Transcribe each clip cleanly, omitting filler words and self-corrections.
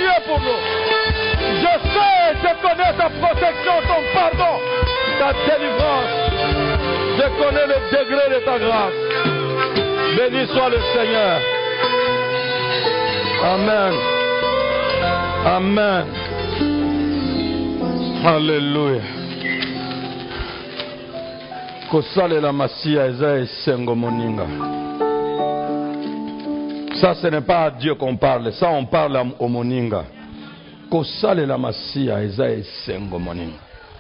tu es pour nous. Je connais ta protection, ton pardon, ta délivrance. Je connais le degré de ta grâce. Béni soit le Seigneur. Amen. Amen. Alléluia. Kosale la masia eza esengo moninga. Ça, ce n'est pas à Dieu qu'on parle. Ça, on parle au moninga. Kosale la masia eza esengo moninga.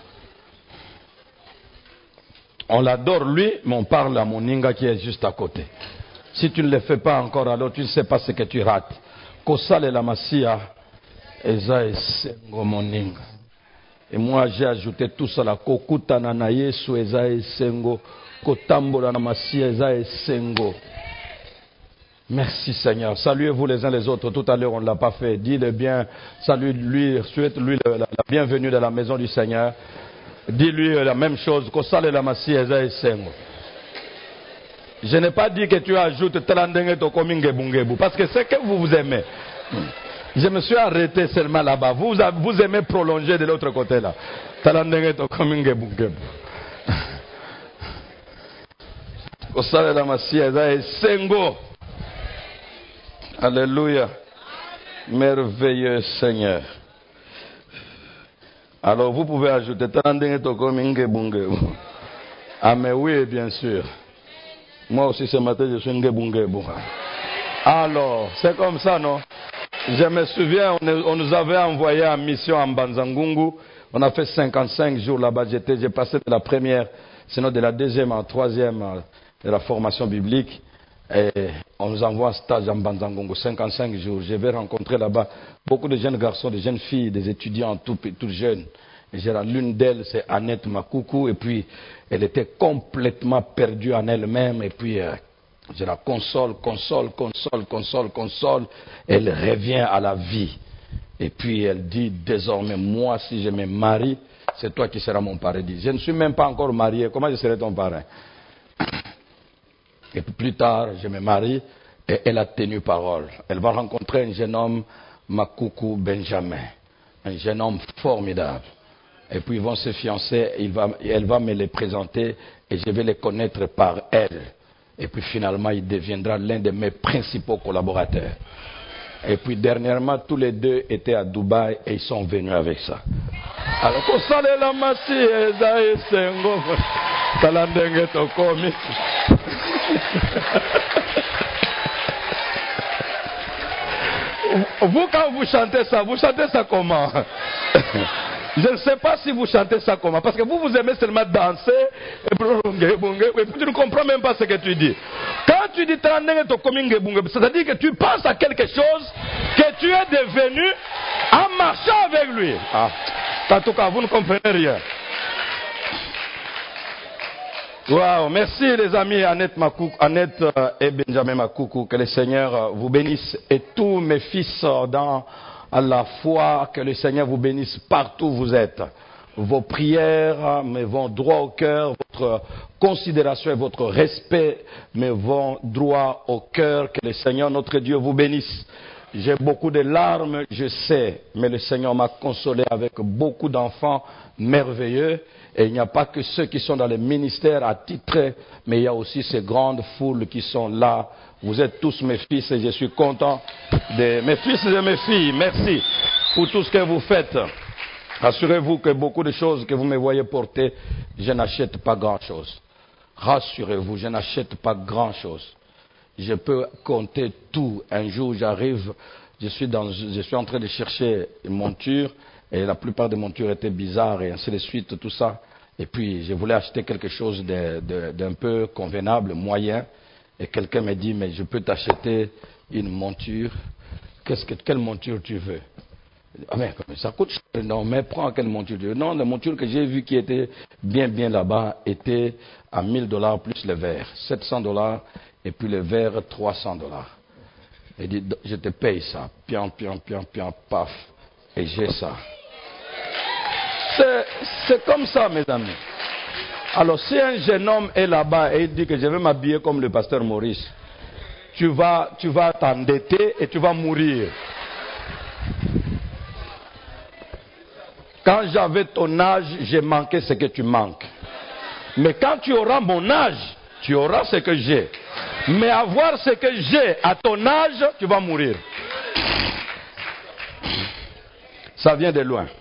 On l'adore lui, mais on parle à moninga qui est juste à côté. Si tu ne le fais pas encore, alors tu ne sais pas ce que tu rates. Kosale la masia eza esengo moninga. Et moi j'ai ajouté tout ça là. Kokutana na Yesu eza esengo. Kotambola na masia eza esengo. Merci Seigneur. Saluez-vous les uns les autres. Tout à l'heure on ne l'a pas fait. Dis-le bien. Salue-lui. Souhaite-lui la bienvenue dans la maison du Seigneur. Dis-lui la même chose. Kosale la masia eza esengo. Je n'ai pas dit que tu ajoutes telandenge tokomi ngebungebu. Parce que c'est que vous aimez. Je me suis arrêté seulement là-bas. Vous aimez prolonger de l'autre côté là. Telandenge tokomi ngebungebu. Kosale la masia eza esengo. Alléluia. Merveilleux Seigneur. Alors vous pouvez ajouter telandenge tokomi ngebungebu. Ah mais oui, bien sûr. Moi aussi ce matin je suis ngebungebu. Alors, c'est comme ça, non? Je me souviens, on nous avait envoyé en mission en Banzangungu. On a fait 55 jours là-bas. J'ai passé de la première, sinon de la deuxième en troisième de la formation biblique. Et on nous envoie en stage en Banzangungu, 55 jours. Je vais rencontrer là-bas beaucoup de jeunes garçons, de jeunes filles, des étudiants tout jeunes. L'une d'elles, c'est Annette Makoukou, et puis elle était complètement perdue en elle-même, et puis je la console, elle revient à la vie. Et puis elle dit, désormais, moi, si je me marie, c'est toi qui seras mon paradis. Je ne suis même pas encore marié, comment je serai ton parrain? Et puis plus tard, je me marie, et elle a tenu parole. Elle va rencontrer un jeune homme, Makoukou Benjamin, un jeune homme formidable. Et puis ils vont se fiancer, elle va me les présenter et je vais les connaître par elle. Et puis finalement, il deviendra l'un de mes principaux collaborateurs. Et puis dernièrement, tous les deux étaient à Dubaï et ils sont venus avec ça. Alors, pour ça, la massi, Ezaïe Sengo, Talandenge Tokomi. Vous, quand vous chantez ça comment? Je ne sais pas si vous chantez ça comment, parce que vous aimez seulement danser, et puis tu ne comprends même pas ce que tu dis. Quand tu dis c'est-à-dire que tu penses à quelque chose que tu es devenu en marchant avec lui. En tout cas, vous ne comprenez rien. Wow, merci les amis Annette et Benjamin Makoukou, que le Seigneur vous bénisse et tous mes fils dans à la foi, que le Seigneur vous bénisse partout où vous êtes. Vos prières me vont droit au cœur, votre considération et votre respect me vont droit au cœur. Que le Seigneur, notre Dieu, vous bénisse. J'ai beaucoup de larmes, je sais, mais le Seigneur m'a consolé avec beaucoup d'enfants merveilleux. Et il n'y a pas que ceux qui sont dans les ministères attitrés, mais il y a aussi ces grandes foules qui sont là. Vous êtes tous mes fils et je suis content de mes fils et mes filles. Merci pour tout ce que vous faites. Rassurez-vous que beaucoup de choses que vous me voyez porter, je n'achète pas grand-chose. Rassurez-vous, je n'achète pas grand-chose. Je peux compter tout. Un jour, j'arrive, je suis en train de chercher une monture et la plupart des montures étaient bizarres et ainsi de suite, tout ça. Et puis, je voulais acheter quelque chose d'un peu convenable, moyen. Et quelqu'un m'a dit, mais je peux t'acheter une monture. Quelle monture tu veux? Ah mais ça coûte cher. Non, mais prends quelle monture tu veux? Non, la monture que j'ai vue qui était bien là-bas était à $1000 plus le verre. $700 et puis le verre $300. Il dit, je te paye ça. Pian, paf. Et j'ai ça. C'est comme ça, mes amis. Alors, si un jeune homme est là-bas et il dit que je vais m'habiller comme le pasteur Maurice, tu vas t'endetter et tu vas mourir. Quand j'avais ton âge, j'ai manqué ce que tu manques. Mais quand tu auras mon âge, tu auras ce que j'ai. Mais avoir ce que j'ai à ton âge, tu vas mourir. Ça vient de loin.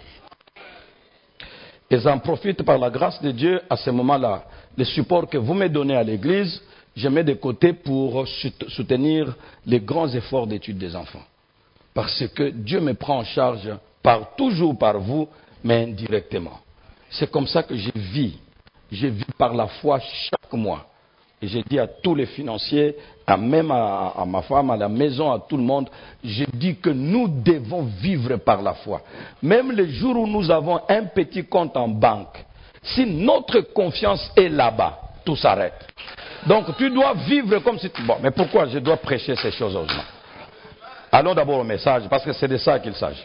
Et j'en profite par la grâce de Dieu à ce moment-là. Le support que vous me donnez à l'église, je mets de côté pour soutenir les grands efforts d'études des enfants. Parce que Dieu me prend en charge toujours par vous, mais indirectement. C'est comme ça que je vis. Je vis par la foi chaque mois. Et je dis à tous les financiers, même à ma femme, à la maison, à tout le monde, je dis que nous devons vivre par la foi. Même les jours où nous avons un petit compte en banque, si notre confiance est là-bas, tout s'arrête. Donc tu dois vivre comme si tu... Bon, mais pourquoi je dois prêcher ces choses aux gens? Allons d'abord au message, parce que c'est de ça qu'il s'agit.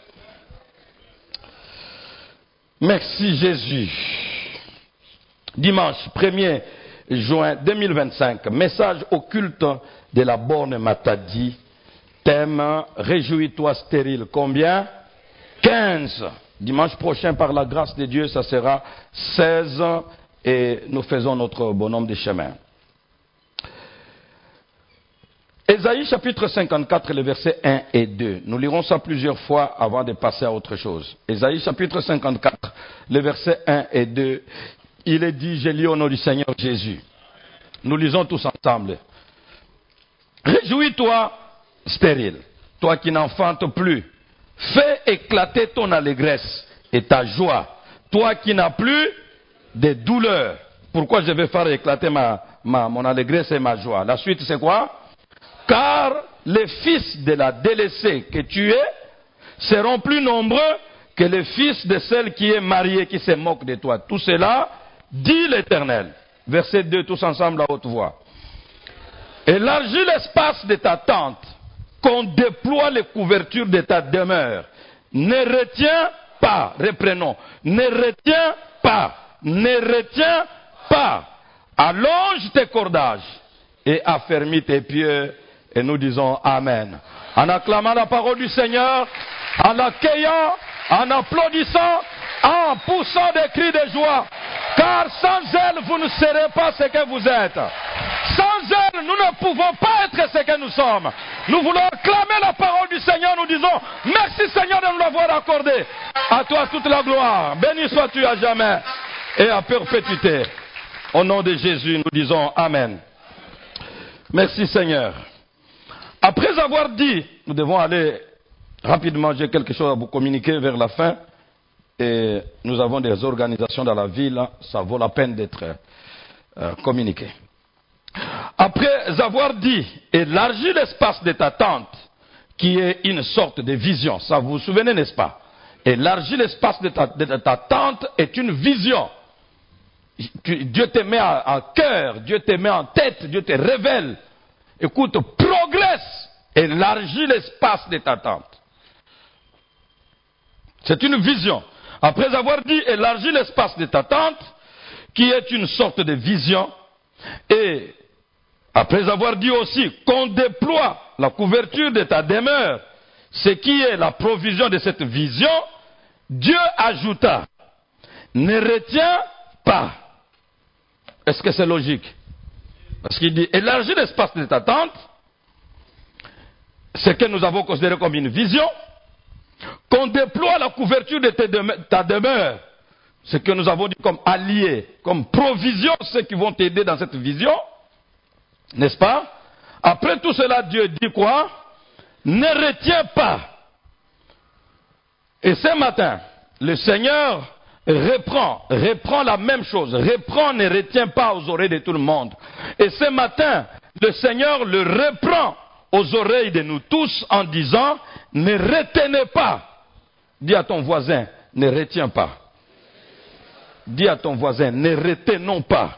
Merci Jésus. Dimanche 1er juin 2025, message occulte de la borne Matadi. Thème, réjouis-toi stérile. Combien? 15. Dimanche prochain, par la grâce de Dieu, ça sera 16 et nous faisons notre bonhomme de chemin. Ésaïe chapitre 54, les versets 1 et 2. Nous lirons ça plusieurs fois avant de passer à autre chose. Ésaïe chapitre 54, les versets 1 et 2. Il est dit, je lis au nom du Seigneur Jésus. Nous lisons tous ensemble. Réjouis-toi, stérile, toi qui n'enfantes plus. Fais éclater ton allégresse et ta joie, toi qui n'as plus de douleur. Pourquoi je vais faire éclater mon allégresse et ma joie? La suite, c'est quoi? Car les fils de la délaissée que tu es seront plus nombreux que les fils de celle qui est mariée, qui se moque de toi. Tout cela, dit l'Éternel. Verset 2, tous ensemble à haute voix. Élargis l'espace de ta tente, qu'on déploie les couvertures de ta demeure. Ne retiens pas, reprenons, ne retiens pas, ne retiens pas. Allonge tes cordages et affermis tes pieds. Et nous disons Amen. En acclamant la parole du Seigneur, en l'accueillant, en applaudissant, en poussant des cris de joie. Car sans elle, vous ne serez pas ce que vous êtes. Sans elle, nous ne pouvons pas être ce que nous sommes. Nous voulons acclamer la parole du Seigneur. Nous disons merci Seigneur de nous l'avoir accordé. À toi toute la gloire. Béni sois-tu à jamais et à perpétuité. Au nom de Jésus, nous disons Amen. Merci Seigneur. Après avoir dit, nous devons aller rapidement, j'ai quelque chose à vous communiquer vers la fin. Et nous avons des organisations dans la ville, ça vaut la peine d'être communiqué. Après avoir dit, élargis l'espace de ta tente, qui est une sorte de vision. Ça vous vous souvenez, n'est-ce pas? Élargis l'espace de ta tente est une vision. Dieu te met en cœur, Dieu te met en tête, Dieu te révèle. Écoute, progresse, élargis l'espace de ta tente. C'est une vision. Après avoir dit élargis l'espace de ta tente, qui est une sorte de vision, et après avoir dit aussi qu'on déploie la couverture de ta demeure, ce qui est la provision de cette vision, Dieu ajouta, ne retiens pas. Est-ce que c'est logique? Parce qu'il dit, élargis l'espace de ta tente, ce que nous avons considéré comme une vision, qu'on déploie la couverture de ta demeure, ce que nous avons dit comme allié, comme provision, ceux qui vont t'aider dans cette vision, n'est-ce pas? Après tout cela, Dieu dit quoi? Ne retiens pas. Et ce matin, le Seigneur reprend la même chose. Reprend, ne retient pas aux oreilles de tout le monde. Et ce matin, le Seigneur le reprend aux oreilles de nous tous en disant, ne retenez pas. Dis à ton voisin, ne retiens pas. Dis à ton voisin, ne retenons pas.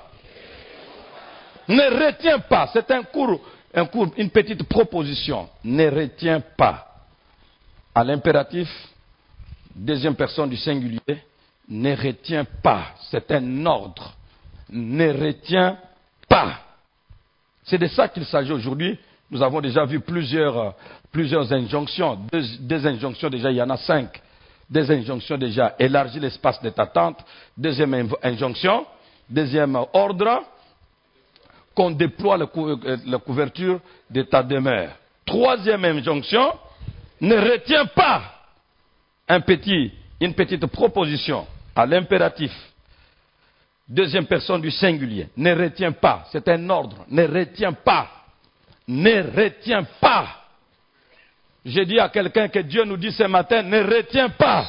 Ne retiens pas. C'est une petite proposition. Ne retiens pas. À l'impératif, deuxième personne du singulier, ne retiens pas. C'est un ordre. Ne retiens pas. C'est de ça qu'il s'agit aujourd'hui. Nous avons déjà vu plusieurs injonctions. Deux injonctions déjà, il y en a 5. des injonctions déjà. Élargis l'espace de ta tente. Deuxième injonction. Deuxième ordre. Qu'on déploie la couverture de ta demeure. Troisième injonction. Ne retiens pas une petite proposition à l'impératif. Deuxième personne du singulier. Ne retiens pas. C'est un ordre. Ne retiens pas. Ne retiens pas. J'ai dit à quelqu'un que Dieu nous dit ce matin, ne retiens pas.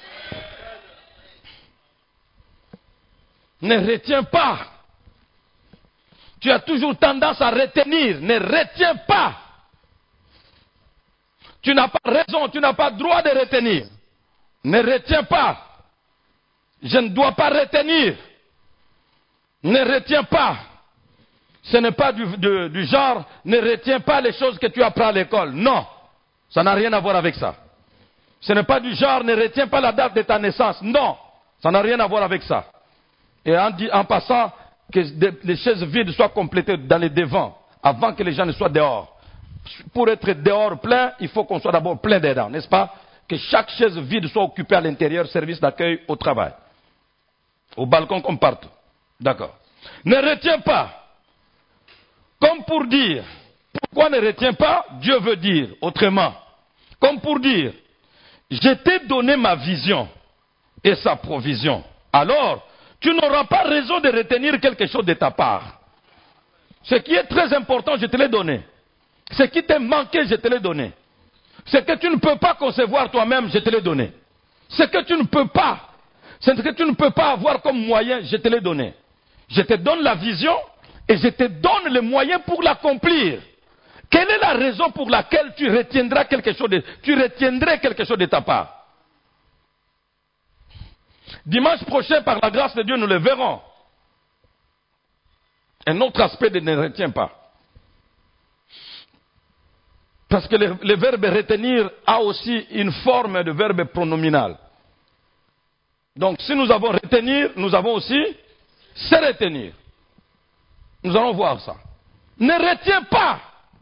Ne retiens pas. Tu as toujours tendance à retenir. Ne retiens pas. Tu n'as pas raison, tu n'as pas droit de retenir. Ne retiens pas. Je ne dois pas retenir. Ne retiens pas. Ce n'est pas du genre, ne retiens pas les choses que tu apprends à l'école. Non, ça n'a rien à voir avec ça. Ce n'est pas du genre, ne retiens pas la date de ta naissance. Non, ça n'a rien à voir avec ça. Et en passant, que les chaises vides soient complétées dans les devants, avant que les gens ne soient dehors. Pour être dehors plein, il faut qu'on soit d'abord plein dedans, n'est-ce pas? Que chaque chaise vide soit occupée à l'intérieur, service d'accueil au travail. Au balcon comme partout. D'accord. Ne retiens pas. Comme pour dire, pourquoi ne retiens pas? Dieu veut dire autrement. Comme pour dire, je t'ai donné ma vision et sa provision. Alors, tu n'auras pas raison de retenir quelque chose de ta part. Ce qui est très important, je te l'ai donné. Ce qui t'est manqué, je te l'ai donné. Ce que tu ne peux pas concevoir toi-même, je te l'ai donné. Ce que tu ne peux pas avoir comme moyen, je te l'ai donné. Je te donne la vision et je te donne les moyens pour l'accomplir. Quelle est la raison pour laquelle tu retiendrais quelque chose de ta part? Dimanche prochain, par la grâce de Dieu, nous le verrons. Un autre aspect de ne retiens pas. Parce que le verbe retenir a aussi une forme de verbe pronominal. Donc si nous avons retenir, nous avons aussi se retenir. Nous allons voir ça. Ne retiens pas.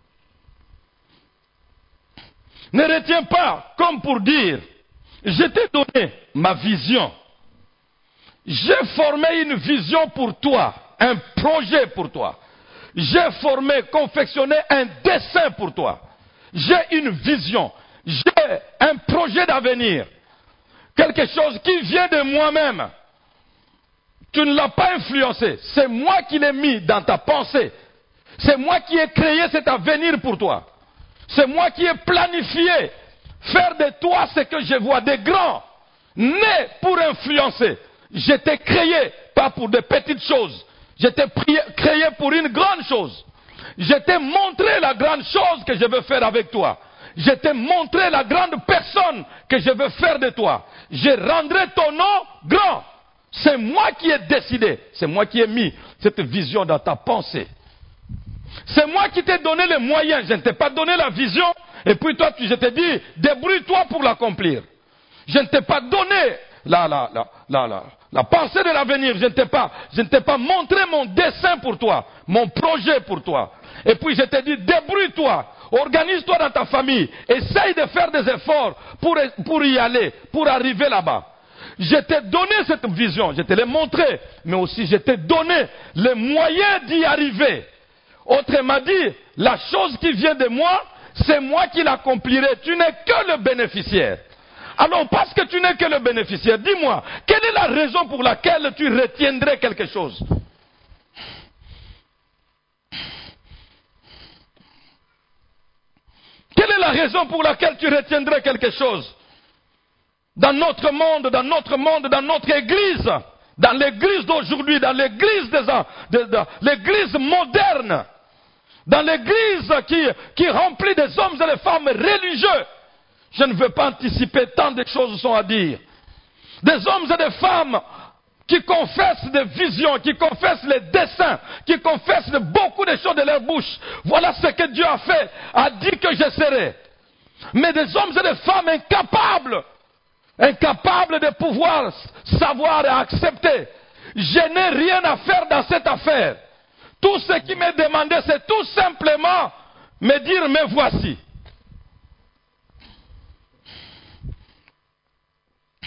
Ne retiens pas, comme pour dire, je t'ai donné ma vision. J'ai formé une vision pour toi, un projet pour toi. J'ai confectionné un dessin pour toi. J'ai une vision. J'ai un projet d'avenir. Quelque chose qui vient de moi-même. Tu ne l'as pas influencé. C'est moi qui l'ai mis dans ta pensée. C'est moi qui ai créé cet avenir pour toi. C'est moi qui ai planifié faire de toi ce que je vois, des grands, nés pour influencer. Je t'ai créé, pas pour des petites choses. Je t'ai créé pour une grande chose. Je t'ai montré la grande chose que je veux faire avec toi. Je t'ai montré la grande personne que je veux faire de toi. Je rendrai ton nom grand. C'est moi qui ai décidé. C'est moi qui ai mis cette vision dans ta pensée. C'est moi qui t'ai donné les moyens. Je ne t'ai pas donné la vision. Et puis toi, je t'ai dit, débrouille-toi pour l'accomplir. Je ne t'ai pas donné la pensée de l'avenir. Je ne t'ai pas montré mon dessin pour toi, mon projet pour toi. Et puis je t'ai dit, débrouille-toi, organise-toi dans ta famille, essaye de faire des efforts pour y aller, pour arriver là-bas. Je t'ai donné cette vision, je te l'ai montré, mais aussi je t'ai donné les moyens d'y arriver. Autrement dit, la chose qui vient de moi, c'est moi qui l'accomplirai. Tu n'es que le bénéficiaire. Alors, parce que tu n'es que le bénéficiaire, dis-moi, quelle est la raison pour laquelle tu retiendrais quelque chose? Quelle est la raison pour laquelle tu retiendrais quelque chose? Dans notre monde, dans notre église, dans l'église d'aujourd'hui, dans l'église l'église moderne, dans l'église qui remplit des hommes et des femmes religieux. Je ne veux pas anticiper, tant de choses sont à dire. Des hommes et des femmes qui confessent des visions, qui confessent les desseins, qui confessent beaucoup de choses de leur bouche. Voilà ce que Dieu a fait, a dit que je serai. Mais des hommes et des femmes incapables de pouvoir savoir et accepter. Je n'ai rien à faire dans cette affaire. Tout ce qui m'est demandé, c'est tout simplement me dire, me voici.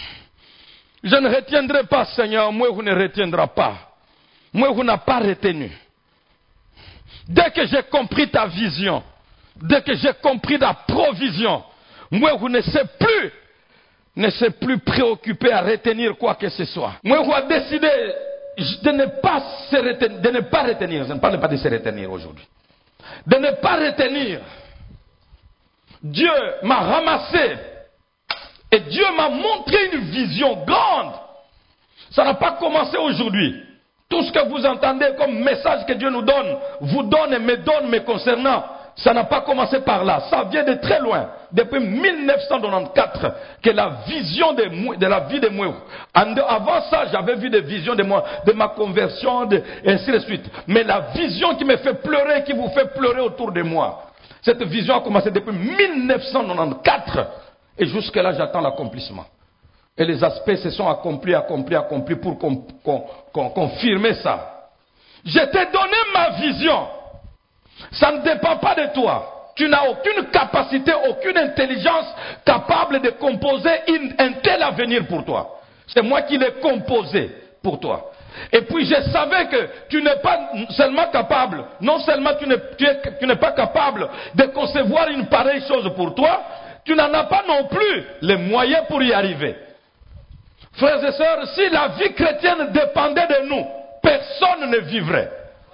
Je ne retiendrai pas, Seigneur. Moi, vous ne retiendra pas. Moi, vous n'avez pas retenu. Dès que j'ai compris ta vision, dès que j'ai compris ta provision, moi, vous ne s'est plus préoccupé à retenir quoi que ce soit. Moi, vous avez décidé de ne pas retenir. Je ne parle pas de se retenir aujourd'hui. De ne pas retenir. Dieu m'a ramassé et Dieu m'a montré une vision grande. Ça n'a pas commencé aujourd'hui. Tout ce que vous entendez comme message que Dieu nous donne, vous donne et me donne me concernant, ça n'a pas commencé par là. Ça vient de très loin. Depuis 1994, que la vision de la vie de moi. Avant ça, j'avais vu des visions de moi, de ma conversion, et ainsi de suite. Mais la vision qui me fait pleurer, qui vous fait pleurer autour de moi, cette vision a commencé depuis 1994. Et jusque-là, j'attends l'accomplissement. Et les aspects se sont accomplis pour confirmer ça. Je t'ai donné ma vision. Ça ne dépend pas de toi. Tu n'as aucune capacité, aucune intelligence capable de composer un tel avenir pour toi. C'est moi qui l'ai composé pour toi. Et puis je savais que tu n'es pas seulement capable, non seulement tu n'es pas capable de concevoir une pareille chose pour toi, tu n'en as pas non plus les moyens pour y arriver. Frères et sœurs, si la vie chrétienne dépendait de nous, personne ne vivrait.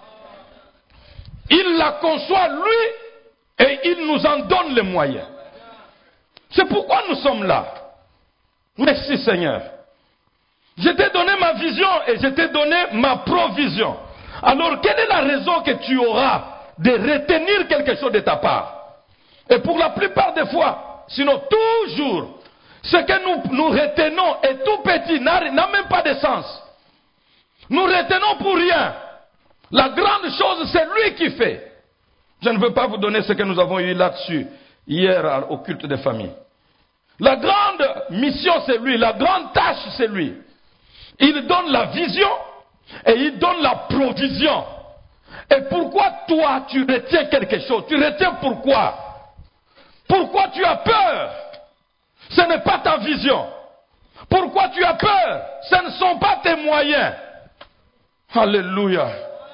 Il la conçoit lui et il nous en donne les moyens. C'est pourquoi nous sommes là. Merci Seigneur. Je t'ai donné ma vision et je t'ai donné ma provision. Alors quelle est la raison que tu auras de retenir quelque chose de ta part? Et pour la plupart des fois, sinon toujours, ce que nous retenons est tout petit, n'a même pas de sens. Nous retenons pour rien. La grande chose, c'est lui qui fait. Je ne veux pas vous donner ce que nous avons eu là-dessus, hier au culte des familles. La grande mission, c'est lui. La grande tâche, c'est lui. Il donne la vision et il donne la provision. Et pourquoi toi, tu retiens quelque chose? Tu retiens pourquoi? Pourquoi tu as peur? Ce n'est pas ta vision. Pourquoi tu as peur? Ce ne sont pas tes moyens. Alléluia.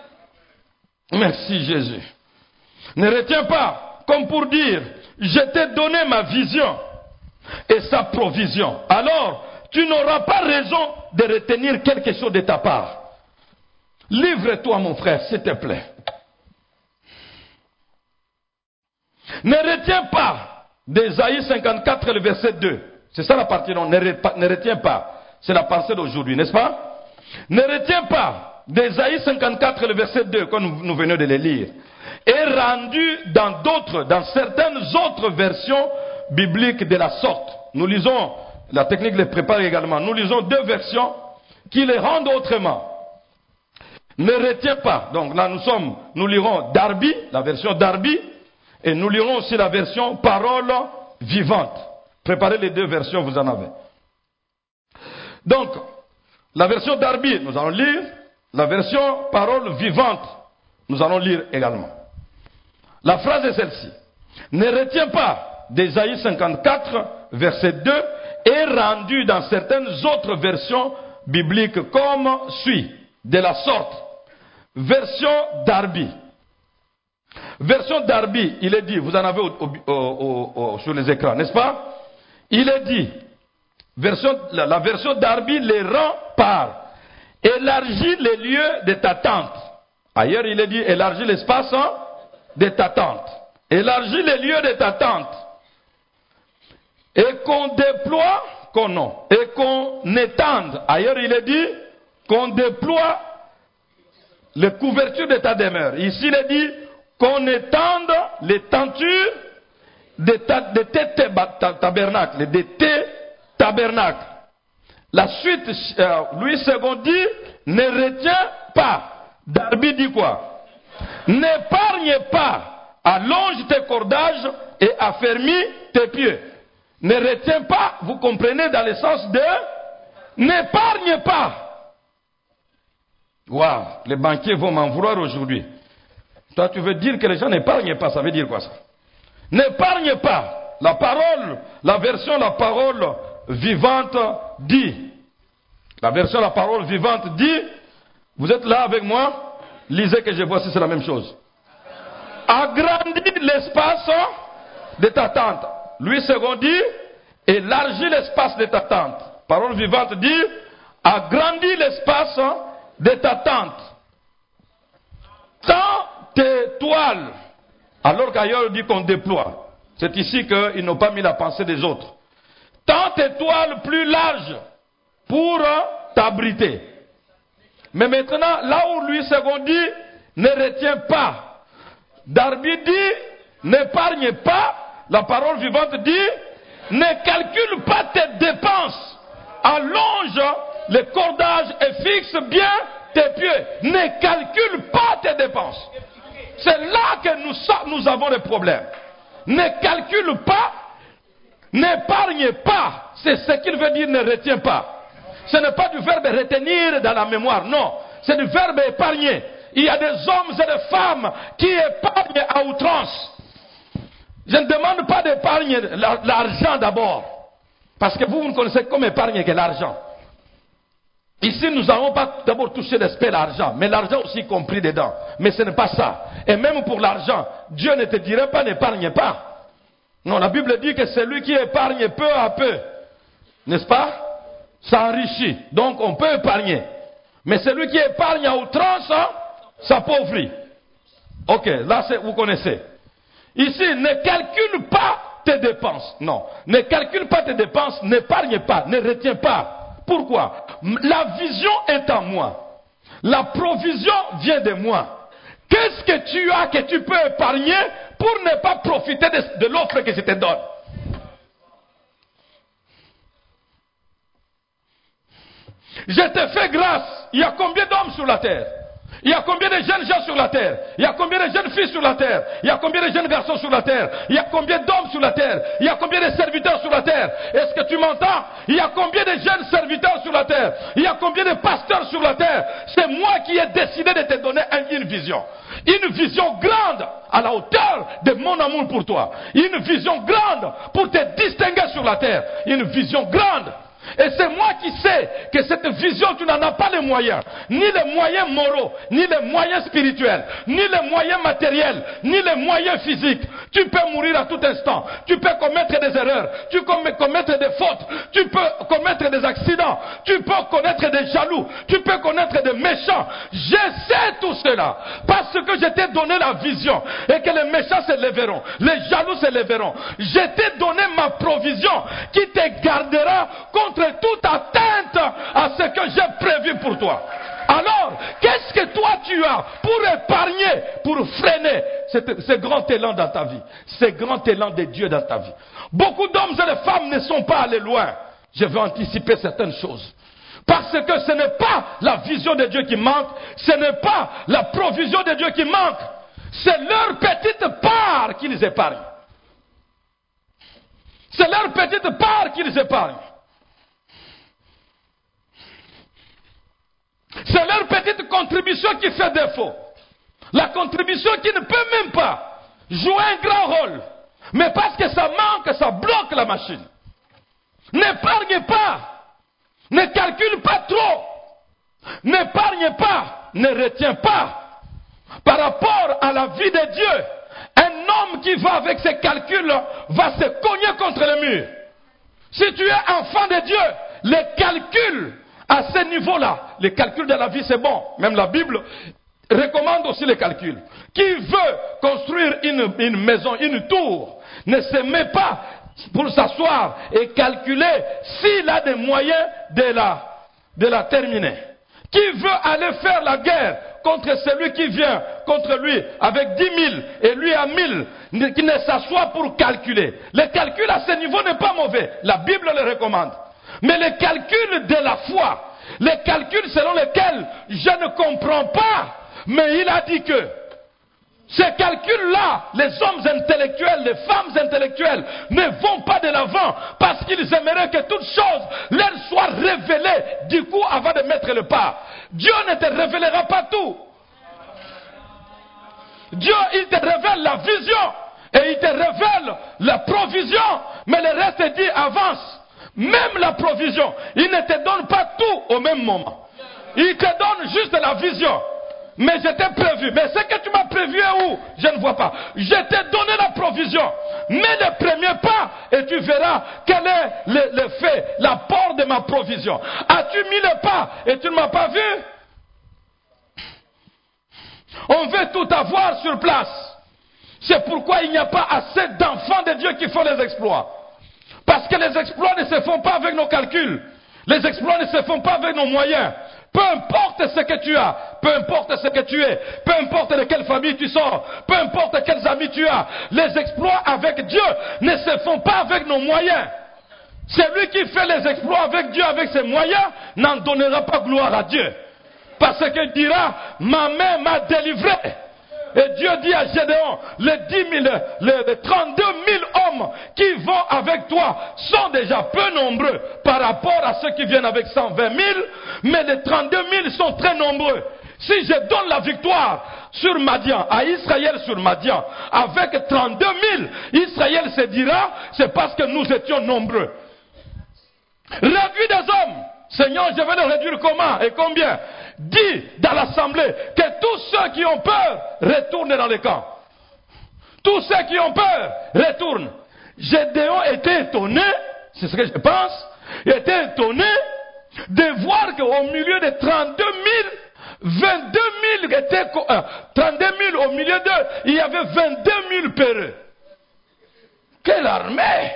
Merci Jésus. Ne retiens pas, comme pour dire, je t'ai donné ma vision et sa provision. Alors, tu n'auras pas raison de retenir quelque chose de ta part. Livre-toi, mon frère, s'il te plaît. Ne retiens pas d'Ésaïe 54, le verset 2. C'est ça la partie dont ne retiens pas. C'est la pensée d'aujourd'hui, n'est-ce pas? Ne retiens pas d'Ésaïe 54, le verset 2, comme nous venons de le lire. Est rendu dans certaines autres versions bibliques de la sorte. Nous lisons, la technique les prépare également, nous lisons deux versions qui les rendent autrement. Ne retiens pas. Donc là nous lirons Darby, la version Darby, et nous lirons aussi la version Parole vivante. Préparez les deux versions, vous en avez. Donc, la version Darby, nous allons lire. La version Parole vivante, nous allons lire également. La phrase est celle-ci. Ne retiens pas d'Ésaïe 54, verset 2, est rendu dans certaines autres versions bibliques comme suit, de la sorte. Version Darby. Version Darby, il est dit, vous en avez sur les écrans, n'est-ce pas? Il est dit, la version Darby les rend par élargis les lieux de ta tente. Ailleurs, il est dit, élargis l'espace de ta tente. Élargis les lieux de ta tente. Et qu'on déploie, et qu'on étende. Ailleurs, il est dit, qu'on déploie les couvertures de ta demeure. Ici, il est dit, qu'on étende les tentures de tes tabernacles, de tes tabernacles. La suite, Louis II dit, ne retiens pas. Darby dit quoi? N'épargne pas, allonge tes cordages et affermis tes pieds. Ne retiens pas, vous comprenez dans le sens de, n'épargne pas. Waouh, les banquiers vont m'en vouloir aujourd'hui. Toi, tu veux dire que les gens n'épargnent pas, ça veut dire quoi ça? N'épargne pas. La parole, la version, la parole vivante dit, La version La Parole Vivante dit, vous êtes là avec moi? Lisez que je vois si c'est la même chose. Agrandis l'espace de ta tente. Louis II dit, élargis l'espace de ta tente. Parole Vivante dit, agrandis l'espace de ta tente. Tends tes toiles. Alors qu'ailleurs on dit qu'on déploie. C'est ici qu'ils n'ont pas mis la pensée des autres. Tends tes toiles plus larges pour t'abriter. Mais maintenant, là où Louis II dit, ne retiens pas. Darby dit, n'épargne pas. La Parole Vivante dit, ne calcule pas tes dépenses. Allonge le cordage et fixe bien tes pieds. Ne calcule pas tes dépenses. C'est là que nous avons des problèmes. Ne calcule pas, n'épargne pas. C'est ce qu'il veut dire, ne retiens pas. Ce n'est pas du verbe retenir dans la mémoire, non. C'est du verbe épargner. Il y a des hommes et des femmes qui épargnent à outrance. Je ne demande pas d'épargner l'argent d'abord. Parce que vous ne connaissez comme épargne que l'argent. Ici, nous n'allons pas d'abord toucher l'aspect l'argent, mais l'argent aussi compris dedans. Mais ce n'est pas ça. Et même pour l'argent, Dieu ne te dirait pas n'épargne pas. Non, la Bible dit que celui qui épargne peu à peu, n'est-ce pas, s'enrichit. Donc on peut épargner. Mais celui qui épargne à outrance, s'appauvrit. Ok, là vous connaissez. Ici, ne calcule pas tes dépenses. Non, ne calcule pas tes dépenses, n'épargne pas, ne retiens pas. Pourquoi? La vision est en moi. La provision vient de moi. Qu'est-ce que tu as que tu peux épargner pour ne pas profiter de l'offre que je te donne? Je te fais grâce. Il y a combien d'hommes sur la terre? Il y a combien de jeunes gens sur la terre? Il y a combien de jeunes filles sur la terre? Il y a combien de jeunes garçons sur la terre? Il y a combien d'hommes sur la terre? Il y a combien de serviteurs sur la terre? Est-ce que tu m'entends? Il y a combien de jeunes serviteurs sur la terre? Il y a combien de pasteurs sur la terre? C'est moi qui ai décidé de te donner une vision. Une vision grande à la hauteur de mon amour pour toi. Une vision grande pour te distinguer sur la terre. Une vision grande. Et c'est moi qui sais que cette vision, tu n'en as pas les moyens. Ni les moyens moraux, ni les moyens spirituels, ni les moyens matériels, ni les moyens physiques. Tu peux mourir à tout instant. Tu peux commettre des erreurs. Tu peux commettre des fautes. Tu peux commettre des accidents. Tu peux connaître des jaloux. Tu peux connaître des méchants. Je sais tout cela. Parce que je t'ai donné la vision. Et que les méchants se lèveront. Les jaloux se lèveront. Je t'ai donné ma provision qui te gardera contre toute atteinte à ce que j'ai prévu pour toi. Alors, qu'est-ce que toi tu as pour épargner, pour freiner ce grand élan dans ta vie, ce grand élan de Dieu dans ta vie? Beaucoup d'hommes et de femmes ne sont pas allés loin. Je vais anticiper certaines choses. Parce que ce n'est pas la vision de Dieu qui manque, ce n'est pas la provision de Dieu qui manque, c'est leur petite part qu'ils épargnent. C'est leur petite part qu'ils épargnent. C'est leur petite contribution qui fait défaut. La contribution qui ne peut même pas jouer un grand rôle. Mais parce que ça manque, ça bloque la machine. N'épargne pas. Ne calcule pas trop. N'épargne pas. Ne retiens pas. Par rapport à la vie de Dieu, un homme qui va avec ses calculs va se cogner contre le mur. Si tu es enfant de Dieu, les calculs à ce niveau-là, les calculs de la vie, c'est bon. Même la Bible recommande aussi les calculs. Qui veut construire une maison, une tour, ne se met pas pour s'asseoir et calculer s'il a des moyens de la terminer. Qui veut aller faire la guerre contre celui qui vient contre lui avec 10 000 et lui à 1000, qui ne s'assoit pour calculer. Le calcul à ce niveau n'est pas mauvais. La Bible le recommande. Mais les calculs de la foi, les calculs selon lesquels je ne comprends pas, mais il a dit que ces calculs-là, les hommes intellectuels, les femmes intellectuelles ne vont pas de l'avant parce qu'ils aimeraient que toute chose leur soit révélée du coup avant de mettre le pas. Dieu ne te révélera pas tout. Dieu, il te révèle la vision et il te révèle la provision, mais le reste dit avance. même la provision. Il ne te donne pas tout au même moment. Il te donne juste la vision. Mais je t'ai prévu. Mais ce que tu m'as prévu est où? Je ne vois pas. Je t'ai donné la provision. Mets le premier pas et tu verras quel est l'effet, l'apport de ma provision. As-tu mis le pas et tu ne m'as pas vu? On veut tout avoir sur place. C'est pourquoi il n'y a pas assez d'enfants de Dieu qui font les exploits. Parce que les exploits ne se font pas avec nos calculs. Les exploits ne se font pas avec nos moyens. Peu importe ce que tu as, peu importe ce que tu es, peu importe de quelle famille tu sors, peu importe quels amis tu as, les exploits avec Dieu ne se font pas avec nos moyens. Celui qui fait les exploits avec Dieu, avec ses moyens, n'en donnera pas gloire à Dieu. Parce qu'il dira, ma main m'a délivré. Et Dieu dit à Gédéon, les 32 000 hommes qui vont avec toi sont déjà peu nombreux par rapport à ceux qui viennent avec 120 000, mais les 32 000 sont très nombreux. Si je donne la victoire sur Madian, à Israël sur Madian, avec 32 000, Israël se dira, c'est parce que nous étions nombreux. Réduis des hommes. Seigneur, je vais le réduire comment et combien? Dis dans l'assemblée que tous ceux qui ont peur retournent dans les camps. Tous ceux qui ont peur retournent. Gédéon était étonné, c'est ce que je pense, il était étonné de voir qu'au milieu de 32 000, 22 000 étaient, 32 000 au milieu d'eux, il y avait 22 000 peureux. Quelle armée!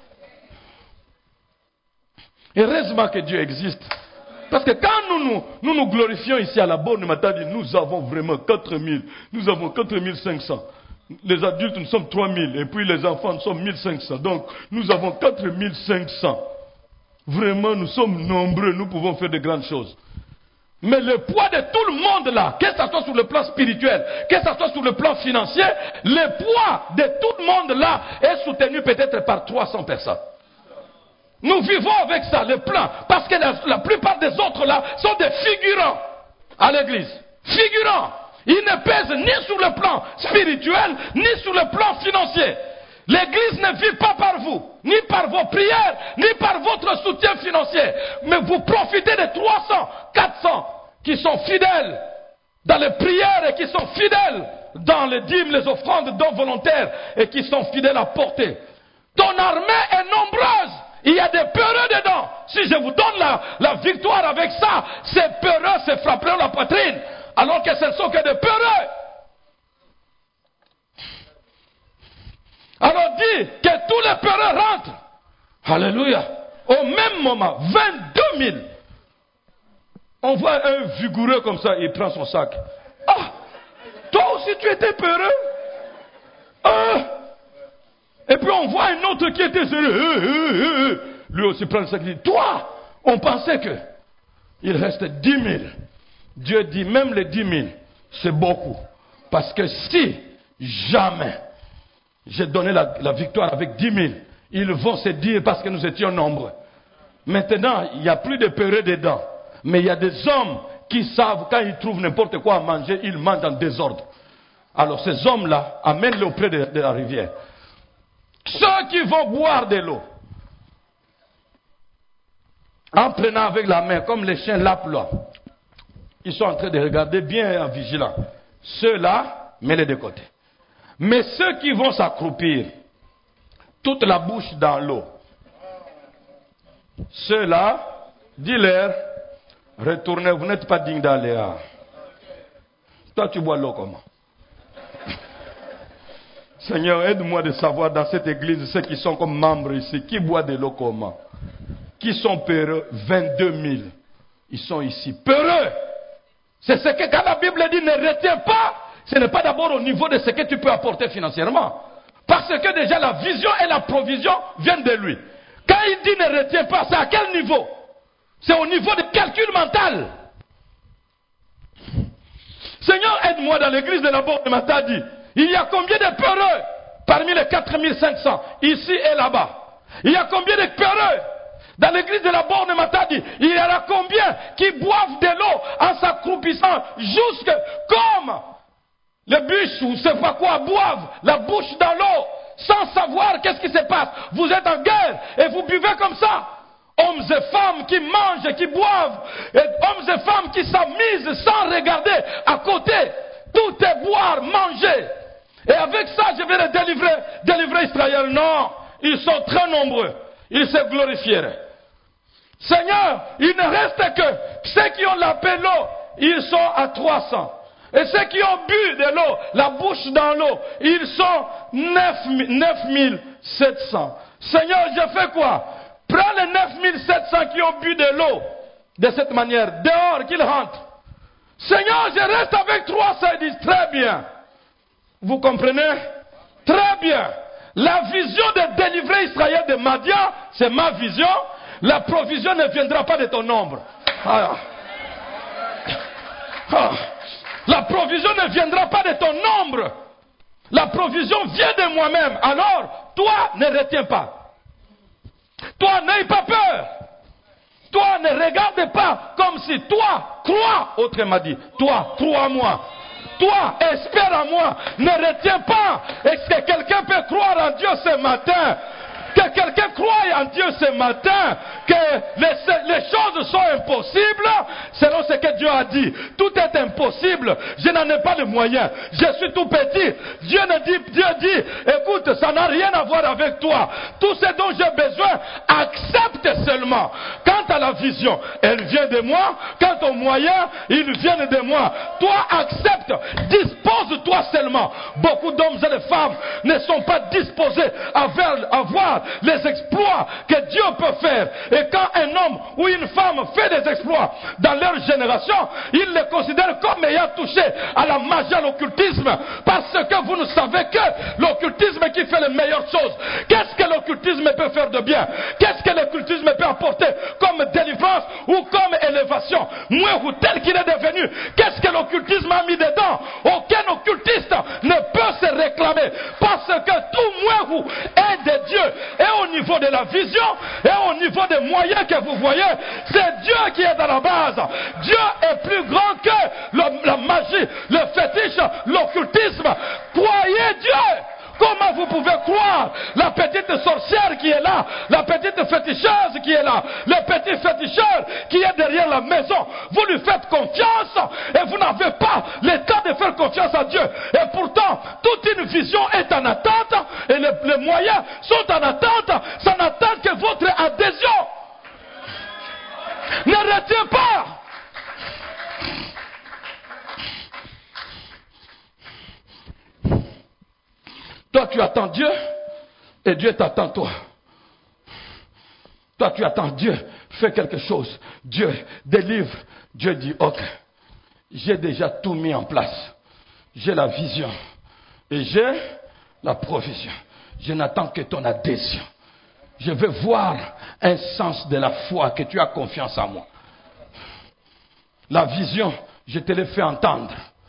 Heureusement que Dieu existe. Parce que quand nous glorifions ici à la Borne Matadi, nous avons vraiment 4 000, nous avons 4 500. Les adultes, nous sommes 3 000, et puis les enfants, nous sommes 1 500. Donc, nous avons 4 500. Vraiment, nous sommes nombreux, nous pouvons faire de grandes choses. Mais le poids de tout le monde là, que ce soit sur le plan spirituel, que ce soit sur le plan financier, le poids de tout le monde là est soutenu peut-être par 300 personnes. Nous vivons avec ça, le plan, parce que la plupart des autres là sont des figurants à l'église. Figurants. Ils ne pèsent ni sur le plan spirituel, ni sur le plan financier. L'église ne vit pas par vous, ni par vos prières, ni par votre soutien financier. Mais vous profitez de 300, 400 qui sont fidèles dans les prières et qui sont fidèles dans les dîmes, les offrandes, dons volontaires et qui sont fidèles à porter. Ton armée est nombreuse. Il y a des peureux dedans. Si je vous donne la victoire avec ça, ces peureux se frapperont la poitrine. Alors que ce ne sont que des peureux. Alors dis que tous les peureux rentrent. Alléluia. Au même moment, 22 000. On voit un vigoureux comme ça, il prend son sac. Ah, toi aussi tu étais peureux? Ah. Et puis on voit un autre qui était sérieux. Lui aussi prend le sac et dit, toi, on pensait que il reste 10 000. Dieu dit, même les 10 000, c'est beaucoup. Parce que si jamais j'ai donné la victoire avec 10 000, ils vont se dire parce que nous étions nombreux. Maintenant, il n'y a plus de peureux dedans. Mais il y a des hommes qui savent, quand ils trouvent n'importe quoi à manger, ils mangent en désordre. Alors ces hommes-là, amènent-les auprès de la rivière. Ceux qui vont boire de l'eau, en prenant avec la main, comme les chiens lapent là, ils sont en train de regarder bien en vigilant. Ceux-là, mets-les de côté. Mais ceux qui vont s'accroupir, toute la bouche dans l'eau, ceux-là, dis-leur, retournez, vous n'êtes pas digne d'aller. Toi, tu bois l'eau comment? Seigneur, aide-moi de savoir dans cette église, ceux qui sont comme membres ici, qui boivent de l'eau comment? Qui sont peureux? 22 000. Ils sont ici. Peureux! C'est ce que quand la Bible dit ne retiens pas, ce n'est pas d'abord au niveau de ce que tu peux apporter financièrement. Parce que déjà la vision et la provision viennent de lui. Quand il dit ne retiens pas, c'est à quel niveau? C'est au niveau du calcul mental. Seigneur, aide-moi dans l'église de la Borne Matadi. Il y a combien de peureux parmi les 4500, ici et là-bas? Il y a combien de peureux dans l'église de la Borne Matadi? Il y en a combien qui boivent de l'eau en s'accroupissant jusque comme les bûches ou je ne sais pas quoi boivent la bouche dans l'eau sans savoir qu'est-ce qui se passe? Vous êtes en guerre et vous buvez comme ça. hommes et femmes qui mangent et qui boivent, et hommes et femmes qui s'amusent sans regarder à côté. Tout est boire, manger. Et avec ça, je vais délivrer Israël. Non, ils sont très nombreux. Ils se glorifieraient. Seigneur, il ne reste que ceux qui ont lavé l'eau, ils sont à 300. Et ceux qui ont bu de l'eau, la bouche dans l'eau, ils sont 9700. Seigneur, je fais quoi? Prends les 9700 qui ont bu de l'eau de cette manière, dehors, qu'ils rentrent. Seigneur, je reste avec 300. Ils disent, très bien. Vous comprenez? Très bien. La vision de délivrer Israël de Madian, c'est ma vision. La provision ne viendra pas de ton nombre. La provision ne viendra pas de ton nombre. La provision vient de moi-même. Alors, toi, ne retiens pas. Toi, n'aie pas peur. Toi, ne regarde pas comme si toi, crois, autrement dit, toi, crois en moi. Toi, espère en moi. Ne retiens pas. Est-ce que quelqu'un peut croire en Dieu ce matin? Que quelqu'un croie en Dieu ce matin, que les choses sont impossibles selon ce que Dieu a dit. Tout est impossible. Je n'en ai pas de moyens. Je suis tout petit. Dieu dit, écoute, ça n'a rien à voir avec toi. Tout ce dont j'ai besoin, accepte seulement. Quant à la vision, elle vient de moi. Quant aux moyens, ils viennent de moi. Toi, accepte. Dispose-toi seulement. Beaucoup d'hommes et de femmes ne sont pas disposés à voir les exploits que Dieu peut faire. Et quand un homme ou une femme fait des exploits dans leur génération, ils les considèrent comme ayant touché à la magie, à l'occultisme, parce que vous ne savez que l'occultisme qui fait les meilleures choses. Qu'est-ce que l'occultisme peut faire de bien? Qu'est-ce que l'occultisme peut apporter comme délivrance ou comme élévation? Mouehou tel qu'il est devenu, qu'est-ce que l'occultisme a mis dedans? Aucun occultiste ne peut se réclamer, parce que tout Mouehou est de Dieu. Et au niveau de la vision, et au niveau des moyens que vous voyez, c'est Dieu qui est dans la base. Dieu est plus grand que la magie, le fétiche, l'occultisme. Croyez Dieu. Comment vous pouvez croire la petite sorcière qui est là, la petite féticheuse qui est là, le petit féticheur qui est derrière la maison? Vous lui faites confiance et vous n'avez pas l'état de faire confiance à Dieu. Et pourtant, toute une vision est en attente et les moyens sont en attente. Ça n'attend que votre adhésion. Ne retiens pas. Toi, tu attends Dieu et Dieu t'attend toi. Toi, tu attends Dieu, fais quelque chose. Dieu délivre. Dieu dit, ok, j'ai déjà tout mis en place. J'ai la vision et j'ai la provision. Je n'attends que ton adhésion. Je veux voir un sens de la foi, que tu as confiance en moi. La vision, je te l'ai fait entendre.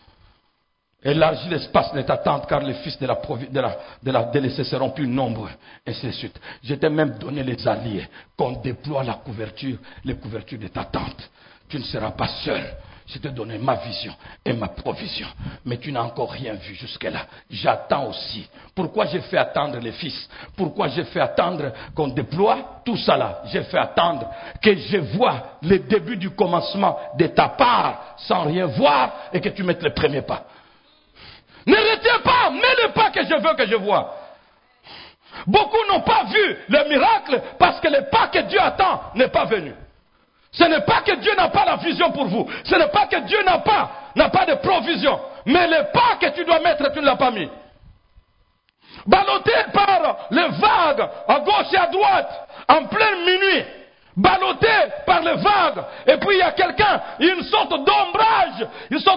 Élargis l'espace de ta tente, car les fils de la délaissée seront plus nombreux. Et ainsi de suite. Je t'ai même donné les alliés, qu'on déploie les couvertures de ta tente. Tu ne seras pas seul. Je t'ai donné ma vision et ma provision. Mais tu n'as encore rien vu jusque-là. J'attends aussi. Pourquoi j'ai fait attendre les fils? Pourquoi j'ai fait attendre qu'on déploie tout ça là? J'ai fait attendre que je vois le début du commencement de ta part sans rien voir et que tu mettes les premiers pas. Ne retiens pas, mets le pas que je veux que je vois. Beaucoup n'ont pas vu le miracle parce que le pas que Dieu attend n'est pas venu. Ce n'est pas que Dieu n'a pas la vision pour vous. Ce n'est pas que Dieu n'a pas de provision. Mais le pas que tu dois mettre, tu ne l'as pas mis. Ballotté par les vagues à gauche et à droite, en pleine minuit. Ballotté par les vagues. Et puis il y a quelqu'un, une sorte d'ombrage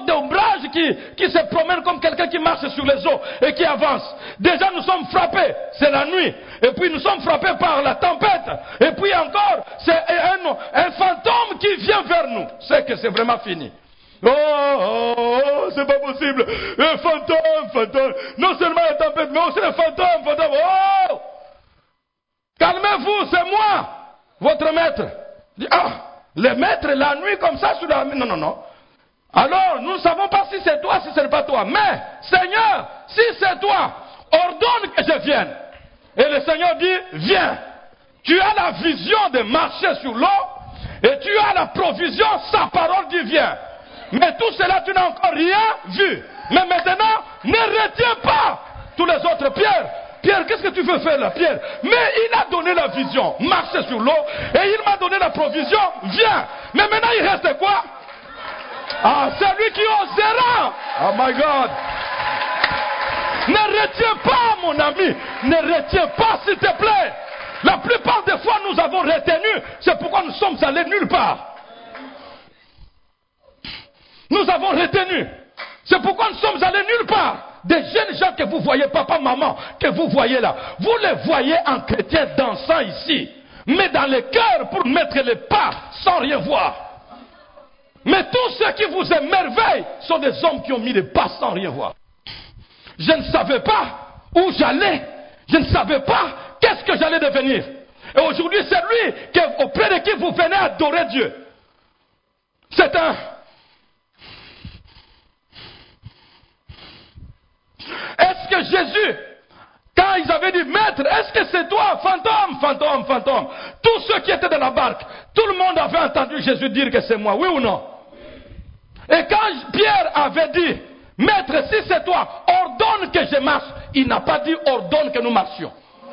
qui se promène comme quelqu'un qui marche sur les eaux et qui avance. Déjà nous sommes frappés, c'est la nuit. Et puis nous sommes frappés par la tempête. Et puis encore, c'est un fantôme qui vient vers nous. C'est que c'est vraiment fini. Oh, c'est pas possible. Un fantôme. Non seulement la tempête, mais aussi le fantôme. Oh! Calmez-vous, c'est moi. Votre maître dit, le maître la nuit comme ça sur la... Non. Alors, nous ne savons pas si c'est toi, si ce n'est pas toi. Mais, Seigneur, si c'est toi, ordonne que je vienne. Et le Seigneur dit, viens. Tu as la vision de marcher sur l'eau et tu as la provision, sa parole divine. Mais tout cela, tu n'as encore rien vu. Mais maintenant, ne retiens pas tous les autres. Pierre, qu'est-ce que tu veux faire là, Pierre? Mais il a donné la vision, marcher sur l'eau, et il m'a donné la provision, viens. Mais maintenant, il reste quoi? Ah, c'est lui qui osera. Oh my God. Ne retiens pas, mon ami. Ne retiens pas, s'il te plaît. La plupart des fois, nous avons retenu. C'est pourquoi nous sommes allés nulle part. Nous avons retenu. C'est pourquoi nous sommes allés nulle part. Des jeunes gens que vous voyez, papa, maman, que vous voyez là. Vous les voyez en chrétien dansant ici. Mais dans le cœur pour mettre les pas sans rien voir. Mais tous ceux qui vous émerveillent sont des hommes qui ont mis les pas sans rien voir. Je ne savais pas où j'allais. Je ne savais pas qu'est-ce que j'allais devenir. Et aujourd'hui, c'est lui auprès de qui vous venez adorer Dieu. C'est un... Est-ce que Jésus, quand ils avaient dit, maître, est-ce que c'est toi, fantôme? Tous ceux qui étaient dans la barque, tout le monde avait entendu Jésus dire que c'est moi, oui ou non? Et quand Pierre avait dit, maître, si c'est toi, ordonne que je marche, il n'a pas dit ordonne que nous marchions.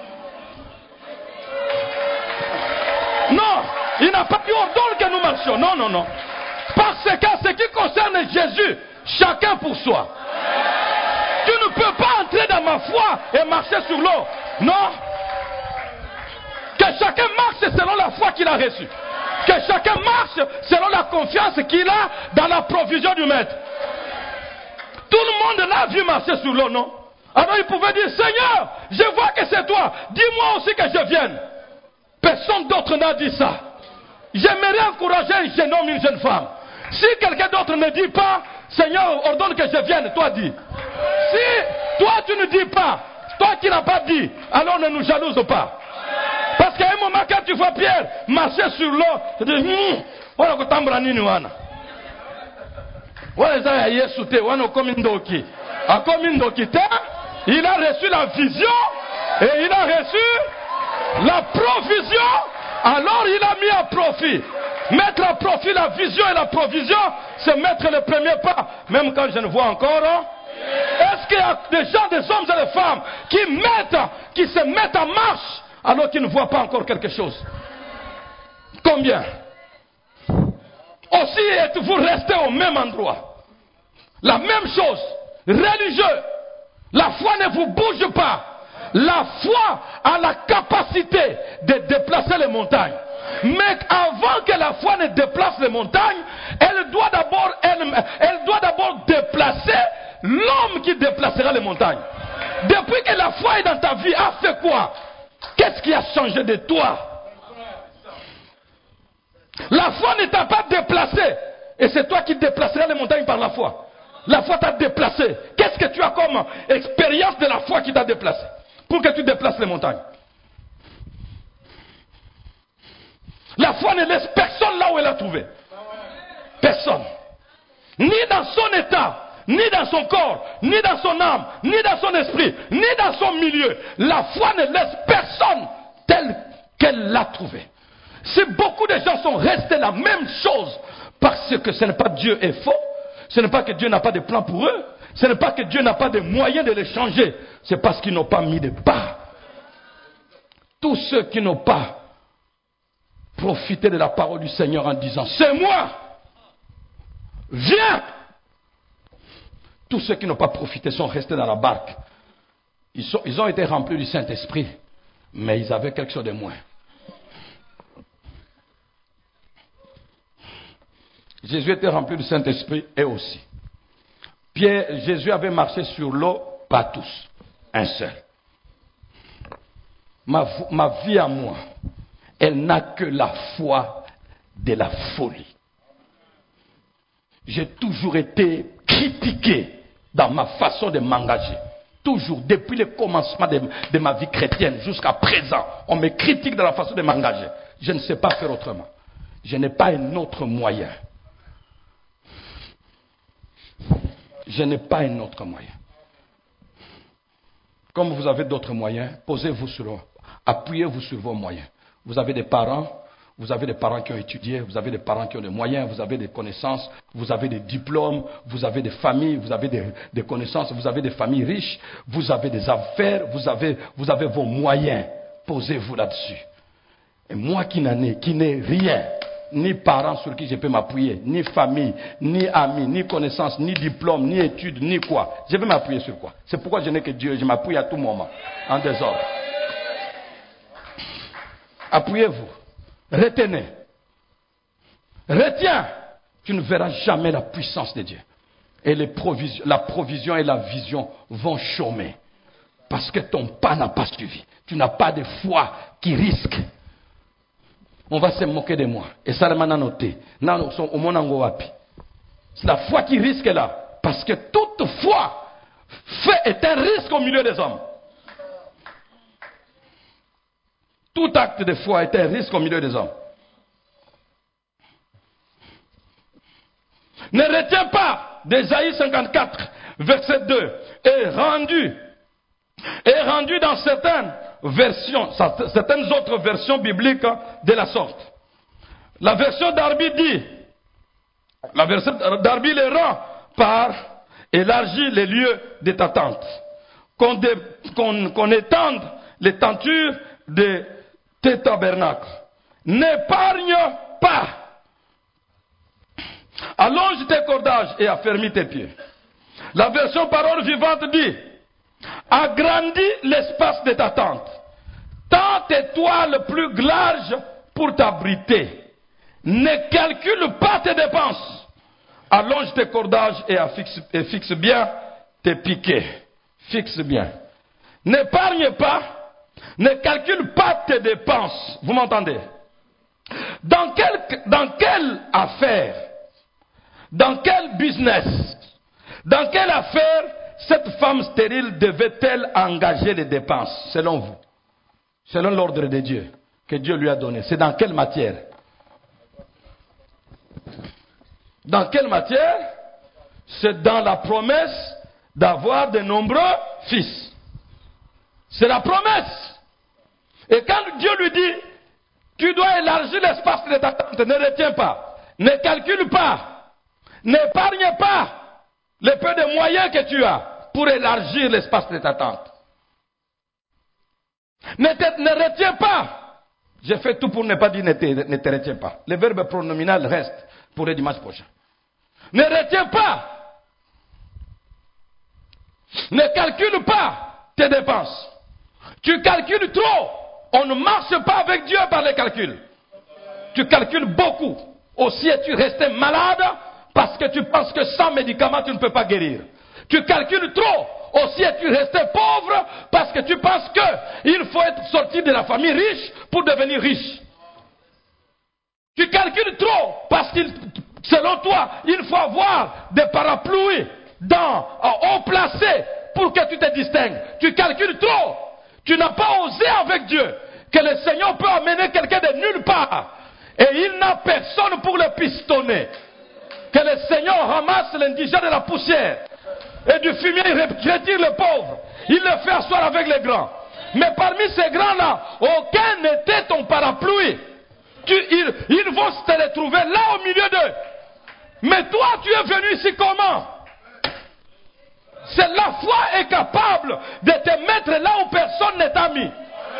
Non, il n'a pas dit ordonne que nous marchions. Non. Parce qu'en ce qui concerne Jésus, chacun pour soi. Tu ne peux pas entrer dans ma foi et marcher sur l'eau. Non. Que chacun marche selon la foi qu'il a reçue. Que chacun marche selon la confiance qu'il a dans la provision du maître. Tout le monde l'a vu marcher sur l'eau, non? Alors il pouvait dire, Seigneur, je vois que c'est toi. Dis-moi aussi que je vienne. Personne d'autre n'a dit ça. J'aimerais encourager un jeune homme, une jeune femme. Si quelqu'un d'autre ne dit pas, Seigneur, ordonne que je vienne, toi dis. Si toi tu ne dis pas, toi qui n'as pas dit, alors ne nous jalouse pas. Parce qu'à un moment, quand tu vois Pierre marcher sur l'eau, tu dis, voilà que t'embra nini wana. Voilà ça Yesu te, wana komindoki. A komindoki te, il a reçu la vision et il a reçu la provision, alors il a mis à profit. Mettre à profit la vision et la provision, c'est mettre le premier pas, même quand je ne vois encore. Est-ce qu'il y a des gens, des hommes et des femmes qui se mettent en marche alors qu'ils ne voient pas encore quelque chose? Combien? Aussi êtes-vous restés au même endroit. La même chose. Religieux. La foi ne vous bouge pas. La foi a la capacité de déplacer les montagnes. Mais avant que la foi ne déplace les montagnes, elle doit d'abord déplacer l'homme qui déplacera les montagnes. Depuis que la foi est dans ta vie, a fait quoi? Qu'est-ce qui a changé de toi? La foi ne t'a pas déplacé. Et c'est toi qui déplaceras les montagnes par la foi. La foi t'a déplacé. Qu'est-ce que tu as comme expérience de la foi qui t'a déplacé pour que tu déplaces les montagnes? La foi ne laisse personne là où elle a trouvé. Personne. Ni dans son état, ni dans son corps, ni dans son âme, ni dans son esprit, ni dans son milieu. La foi ne laisse personne tel qu'elle l'a trouvé. Si beaucoup de gens sont restés la même chose, parce que ce n'est pas Dieu est faux, ce n'est pas que Dieu n'a pas de plan pour eux, ce n'est pas que Dieu n'a pas de moyens de les changer, c'est parce qu'ils n'ont pas mis de pas. Tous ceux qui n'ont pas profité de la parole du Seigneur en disant, c'est moi, viens. Tous ceux qui n'ont pas profité sont restés dans la barque. Ils ont été remplis du Saint-Esprit, mais ils avaient quelque chose de moins. Jésus était rempli du Saint-Esprit et aussi. Jésus avait marché sur l'eau, pas tous, un seul. Ma vie à moi, elle n'a que la foi de la folie. J'ai toujours été critiqué dans ma façon de m'engager. Toujours, depuis le commencement de ma vie chrétienne jusqu'à présent, on me critique dans la façon de m'engager. Je ne sais pas faire autrement. Je n'ai pas un autre moyen. Je n'ai pas un autre moyen. Comme vous avez d'autres moyens, posez-vous sur eux. Appuyez-vous sur vos moyens. Vous avez des parents qui ont étudié, vous avez des parents qui ont des moyens, vous avez des connaissances, vous avez des diplômes, vous avez des familles, vous avez des connaissances, vous avez des familles riches, vous avez des affaires, vous avez vos moyens. Posez-vous là-dessus. Et moi qui n'ai rien, ni parents sur qui je peux m'appuyer, ni famille, ni amis, ni connaissances, ni diplôme, ni études, ni quoi. Je vais m'appuyer sur quoi? C'est pourquoi je n'ai que Dieu, je m'appuie à tout moment, en désordre. Appuyez-vous. Retenez. Retiens. Tu ne verras jamais la puissance de Dieu. Et la provision et la vision vont chômer. Parce que ton pas n'a pas suivi. Tu n'as pas de foi qui risque. On va se moquer de moi. Et ça, on a noté. C'est la foi qui risque là. Parce que toute foi est un risque au milieu des hommes. Tout acte de foi est un risque au milieu des hommes. Ne retiens pas d'Ésaïe 54, verset 2, est rendu dans certaines versions, certaines autres versions bibliques de la sorte. La version d'Arby dit, la version d'Arby les rend par élargir les lieux de ta tente, qu'on étende les tentures de tes tabernacles. N'épargne pas. Allonge tes cordages et affermis tes pieds. La version parole vivante dit, agrandis l'espace de ta tente. Tends tes toiles plus larges pour t'abriter. Ne calcule pas tes dépenses. Allonge tes cordages et fixe bien tes piquets. Fixe bien. N'épargne pas. Ne calcule pas tes dépenses. Vous m'entendez? Dans quelle affaire, dans quel business, dans quelle affaire cette femme stérile devait-elle engager les dépenses, selon vous? Selon l'ordre de Dieu, que Dieu lui a donné. C'est dans quelle matière? Dans quelle matière? C'est dans la promesse d'avoir de nombreux fils. C'est la promesse. Et quand Dieu lui dit, tu dois élargir l'espace de ta tente, ne retiens pas, ne calcule pas, n'épargne pas les peu de moyens que tu as pour élargir l'espace de ta tente. Ne retiens pas. J'ai fait tout pour ne pas dire ne te retiens pas. Le verbe pronominal reste pour le dimanche prochain. Ne retiens pas. Ne calcule pas tes dépenses. Tu calcules trop. On ne marche pas avec Dieu par les calculs. Tu calcules beaucoup. Aussi es-tu resté malade parce que tu penses que sans médicaments tu ne peux pas guérir. Tu calcules trop. Aussi es-tu resté pauvre parce que tu penses qu'il faut être sorti de la famille riche pour devenir riche. Tu calcules trop parce que selon toi, il faut avoir des parapluies haut placés pour que tu te distingues. Tu calcules trop. Tu n'as pas osé avec Dieu que le Seigneur peut amener quelqu'un de nulle part. Et il n'a personne pour le pistonner. Que le Seigneur ramasse l'indigent de la poussière. Et du fumier, il retire le pauvre. Il le fait asseoir avec les grands. Mais parmi ces grands-là, aucun n'était ton parapluie. Ils vont se retrouver là au milieu d'eux. Mais toi, tu es venu ici comment? C'est la foi est capable de te mettre là où personne ne t'a mis.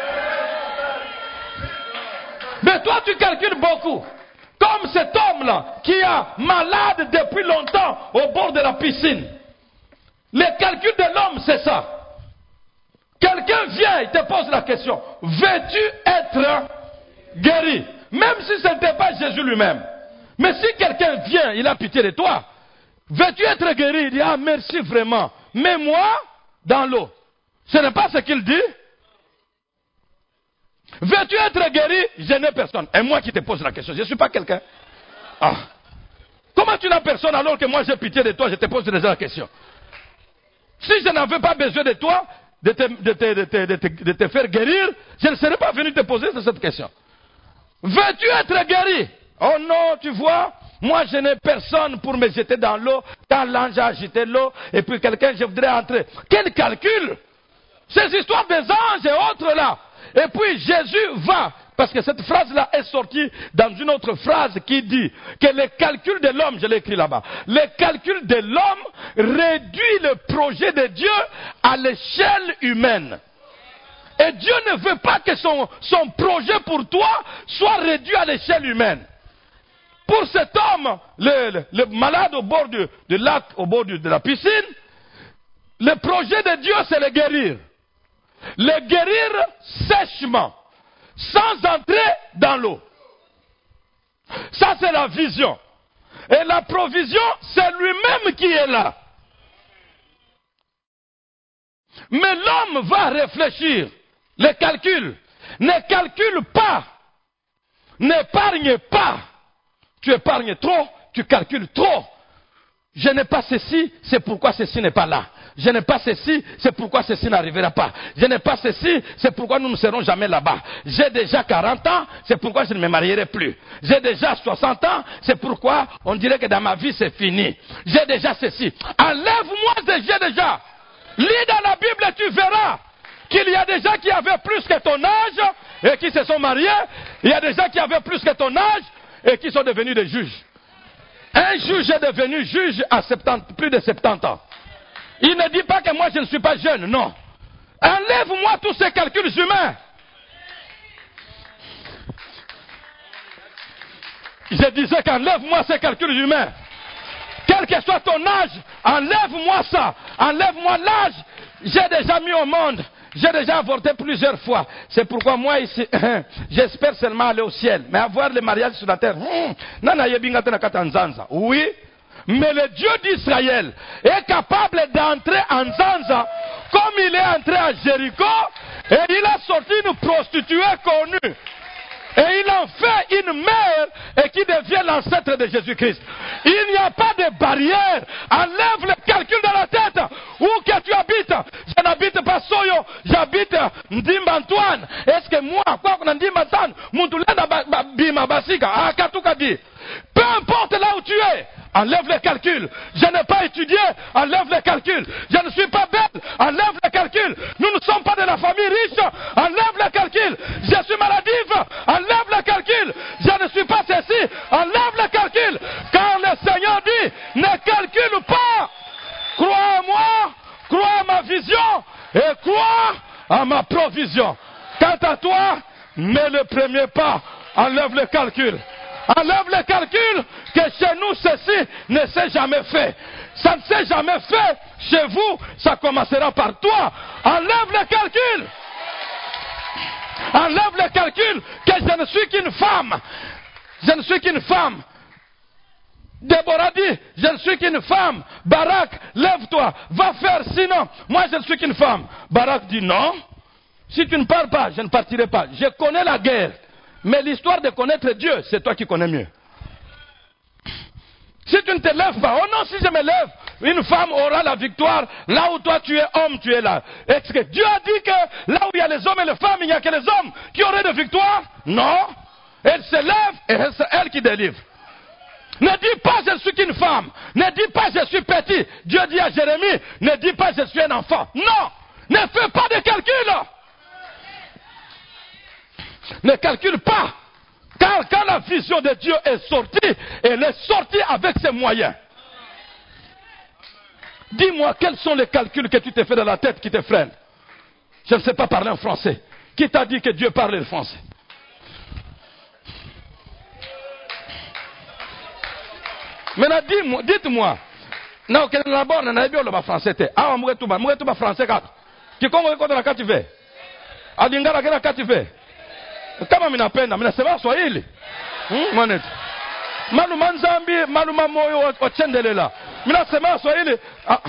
Mais toi, tu calcules beaucoup. Comme cet homme-là, qui est malade depuis longtemps au bord de la piscine. Les calculs de l'homme, c'est ça. Quelqu'un vient, il te pose la question, veux-tu être guéri? Même si ce n'était pas Jésus lui-même. Mais si quelqu'un vient, il a pitié de toi. Veux-tu être guéri? Il dit, ah merci vraiment. Mets-moi dans l'eau. Ce n'est pas ce qu'il dit. Veux-tu être guéri? Je n'ai personne. Et moi qui te pose la question, je ne suis pas quelqu'un. Ah. Comment tu n'as personne alors que moi j'ai pitié de toi, je te pose déjà la question. Si je n'avais pas besoin de toi, de te faire guérir, je ne serais pas venu te poser cette question. Veux-tu être guéri? Oh non, tu vois, moi je n'ai personne pour me jeter dans l'eau. Quand l'ange a agité l'eau, et puis quelqu'un, je voudrais entrer. Quel calcul? Ces histoires des anges et autres là. Et puis Jésus va, Parce que cette phrase-là est sortie dans une autre phrase qui dit que le calcul de l'homme, je l'ai écrit là-bas, le calcul de l'homme réduit le projet de Dieu à l'échelle humaine. Et Dieu ne veut pas que son projet pour toi soit réduit à l'échelle humaine. Pour cet homme, le malade au bord du lac, au bord de la piscine, le projet de Dieu, c'est le guérir. Le guérir sèchement, sans entrer dans l'eau. Ça, c'est la vision. Et la provision, c'est lui-même qui est là. Mais l'homme va réfléchir. Le calcul. Ne calcule pas. N'épargne pas. Tu épargnes trop, tu calcules trop. Je n'ai pas ceci, c'est pourquoi ceci n'est pas là. Je n'ai pas ceci, c'est pourquoi ceci n'arrivera pas. Je n'ai pas ceci, c'est pourquoi nous ne serons jamais là-bas. J'ai déjà 40 ans, c'est pourquoi je ne me marierai plus. J'ai déjà 60 ans, c'est pourquoi on dirait que dans ma vie c'est fini. J'ai déjà ceci. Enlève-moi ce j'ai déjà. Lis dans la Bible et tu verras qu'il y a des gens qui avaient plus que ton âge et qui se sont mariés. Il y a des gens qui avaient plus que ton âge et qui sont devenus des juges. Un juge est devenu juge à plus de 70 ans. Il ne dit pas que moi je ne suis pas jeune, non. Enlève-moi tous ces calculs humains. Je disais qu'enlève-moi ces calculs humains. Quel que soit ton âge, enlève-moi ça. Enlève-moi l'âge. J'ai déjà mis au monde. J'ai déjà avorté plusieurs fois. C'est pourquoi moi ici, j'espère seulement aller au ciel. Mais avoir le mariage sur la terre, oui. Mais le Dieu d'Israël est capable d'entrer en Zanza comme il est entré à Jéricho et il a sorti une prostituée connue. Et il en fait une mère et qui devient l'ancêtre de Jésus-Christ. Il n'y a pas de barrière. Enlève le calcul de la tête. Où que tu habites? Je n'habite pas Soyo, j'habite Ndimba Antoine. Est-ce que moi, quoi qu'on a Ndimba Antoine, Moutulenda Bima Basika, Akatukadi. Peu importe là où tu es, enlève les calculs. Je n'ai pas étudié, enlève les calculs. Je ne suis pas belle, enlève les calculs. Nous ne sommes pas de la famille riche, enlève les calculs. Je suis maladive, enlève les calculs. Je ne suis pas ceci, enlève les calculs. Car le Seigneur dit, ne calcule pas. Crois en moi, crois à ma vision et crois à ma provision. Quant à toi, mets le premier pas, enlève les calculs. Enlève les calculs que chez nous ceci ne s'est jamais fait. Ça ne s'est jamais fait chez vous, ça commencera par toi. Enlève les calculs. Enlève les calculs que je ne suis qu'une femme. Je ne suis qu'une femme. Déborah dit, je ne suis qu'une femme. Barak, lève-toi, va faire sinon. Moi je ne suis qu'une femme. Barak dit non. Si tu ne parles pas, je ne partirai pas. Je connais la guerre. Mais l'histoire de connaître Dieu, c'est toi qui connais mieux. Si tu ne te lèves pas, oh non, si je me lève, une femme aura la victoire. Là où toi tu es homme, tu es là. Est-ce que Dieu a dit que là où il y a les hommes et les femmes, il n'y a que les hommes qui auraient de victoire? Non. Elle se lève et c'est elle qui délivre. Ne dis pas je suis qu'une femme. Ne dis pas je suis petit. Dieu dit à Jérémie, ne dis pas je suis un enfant. Non. Ne fais pas de calcul. Ne calcule pas. Car quand la vision de Dieu est sortie, elle est sortie avec ses moyens. Dis-moi, quels sont les calculs que tu t'es fait dans la tête qui te freinent? Je ne sais pas parler en français. Qui t'a dit que Dieu parle le français? Maintenant, dites-moi. Non, que la bonne, on a bien le français. Ah, on mourait tout français. Qui comprend quoi de la carte tu fais? Adingara, quelle carte tu fais? Kama minapenda minasema Swahili mwanetu maluma nzambi maluma moyo ochendelela minasema Swahili.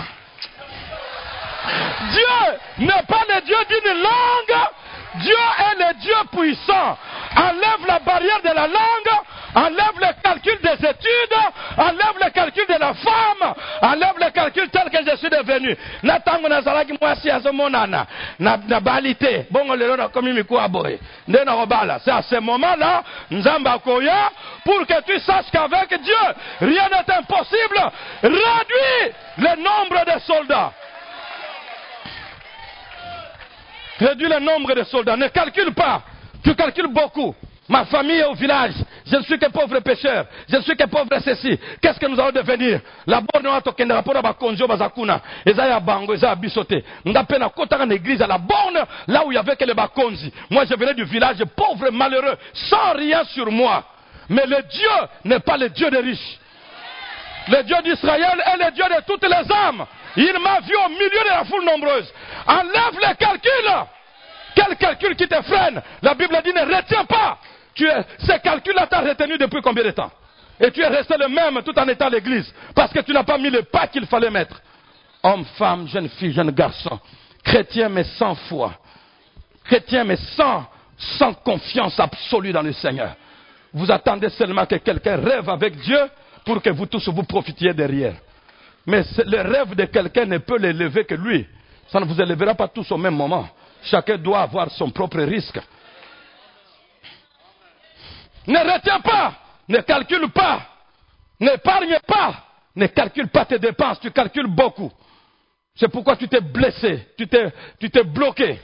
Dieu n'est pas le Dieu d'une langue. Dieu est le Dieu puissant. Enlève la barrière de la langue, enlève le calcul des études, enlève le calcul de la femme, enlève le calcul tel que je suis devenu. Natango nazalaki mwasi azomonana na balite bongo lelo na komi mikuwa boye nde na robala. C'est à ce moment-là nzamba koya pour que tu saches qu'avec Dieu rien n'est impossible. Réduis le nombre de soldats. Réduis le nombre de soldats. Ne calcule pas. Tu calcules beaucoup. Ma famille est au village. Je ne suis que pauvre pécheur. Je ne suis que pauvre ceci. Qu'est-ce que nous allons devenir? La borne a tokende rapport à Bakonjo Bazakuna. Ezaya Bango, Ezaya Bisote. Ndape na kota en église à la borne, là où il y avait que les Bakonzi. Moi, je venais du village pauvre, malheureux, sans rien sur moi. Mais le Dieu n'est pas le Dieu des riches. Le Dieu d'Israël est le Dieu de toutes les âmes. Il m'a vu au milieu de la foule nombreuse. Enlève les calculs. Quel calcul qui te freine? La Bible dit ne retiens pas. Ces calculs-là t'ont retenu depuis combien de temps? Et tu es resté le même tout en étant à l'église. Parce que tu n'as pas mis le pas qu'il fallait mettre. Homme, femme, jeune fille, jeune garçon. Chrétien mais sans foi. Chrétien mais sans confiance absolue dans le Seigneur. Vous attendez seulement que quelqu'un rêve avec Dieu pour que vous tous vous profitiez derrière. Mais le rêve de quelqu'un ne peut l'élever que lui. Ça ne vous élèvera pas tous au même moment. Chacun doit avoir son propre risque. Ne retiens pas, ne calcule pas, n'épargne pas, ne calcule pas tes dépenses, tu calcules beaucoup. C'est pourquoi tu t'es blessé, tu t'es bloqué.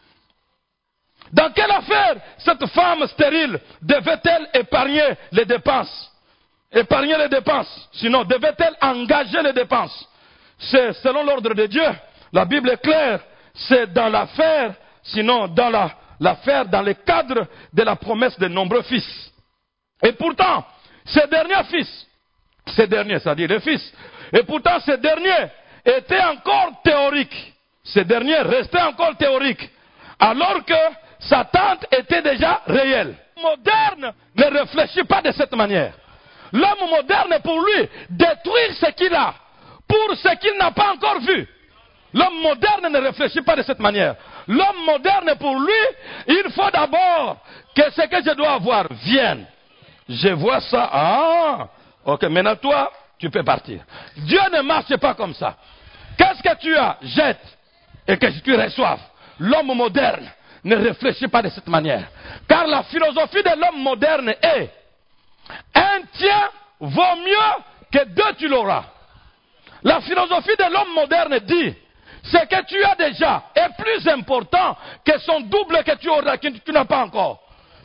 Dans quelle affaire cette femme stérile devait-elle épargner les dépenses? Épargner les dépenses. Sinon, devait-elle engager les dépenses? C'est selon l'ordre de Dieu. La Bible est claire. C'est dans l'affaire, sinon dans l'affaire, dans le cadre de la promesse de nombreux fils. Et pourtant, ces derniers fils, c'est-à-dire les fils, et pourtant ces derniers étaient encore théoriques. Ces derniers restaient encore théoriques. Alors que sa tante était déjà réelle. L'homme moderne ne réfléchit pas de cette manière. L'homme moderne, pour lui, détruire ce qu'il a, pour ce qu'il n'a pas encore vu. L'homme moderne ne réfléchit pas de cette manière. L'homme moderne, pour lui, il faut d'abord que ce que je dois avoir vienne. Je vois ça. Ah, ok, maintenant toi, tu peux partir. Dieu ne marche pas comme ça. Qu'est-ce que tu as? Jette et que tu reçoives. L'homme moderne ne réfléchit pas de cette manière. Car la philosophie de l'homme moderne est: un tien vaut mieux que deux tu l'auras. La philosophie de l'homme moderne dit: ce que tu as déjà est plus important que son double que tu auras, que tu n'as pas encore.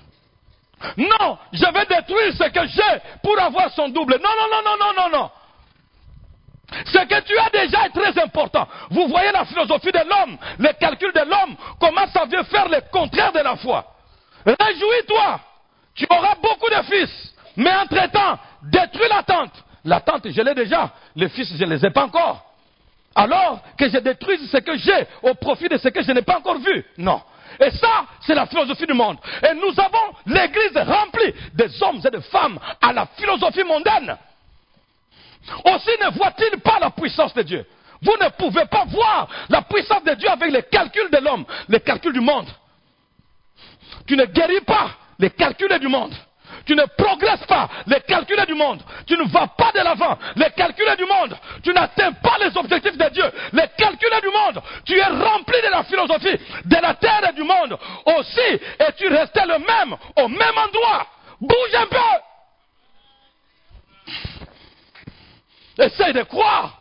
Non, je vais détruire ce que j'ai pour avoir son double. Non, non, non, non, non, non, non. Ce que tu as déjà est très important. Vous voyez la philosophie de l'homme, le calcul de l'homme, comment ça vient faire le contraire de la foi. Réjouis-toi, tu auras beaucoup de fils, mais entre-temps, détruis la tente. La tente, je l'ai déjà, les fils, je ne les ai pas encore. Alors que je détruise ce que j'ai au profit de ce que je n'ai pas encore vu. Non. Et ça, c'est la philosophie du monde. Et nous avons l'église remplie des hommes et de femmes à la philosophie mondaine. Aussi ne voit-il pas la puissance de Dieu. Vous ne pouvez pas voir la puissance de Dieu avec les calculs de l'homme, les calculs du monde. Tu ne guéris pas les calculs du monde. Tu ne progresses pas les calculs du monde. Tu ne vas pas de l'avant les calculs du monde. Tu n'atteins pas les objectifs de Dieu. Les calculs du monde. Tu es rempli de la philosophie de la terre et du monde aussi. Et tu restes le même, au même endroit. Bouge un peu. Essaye de croire.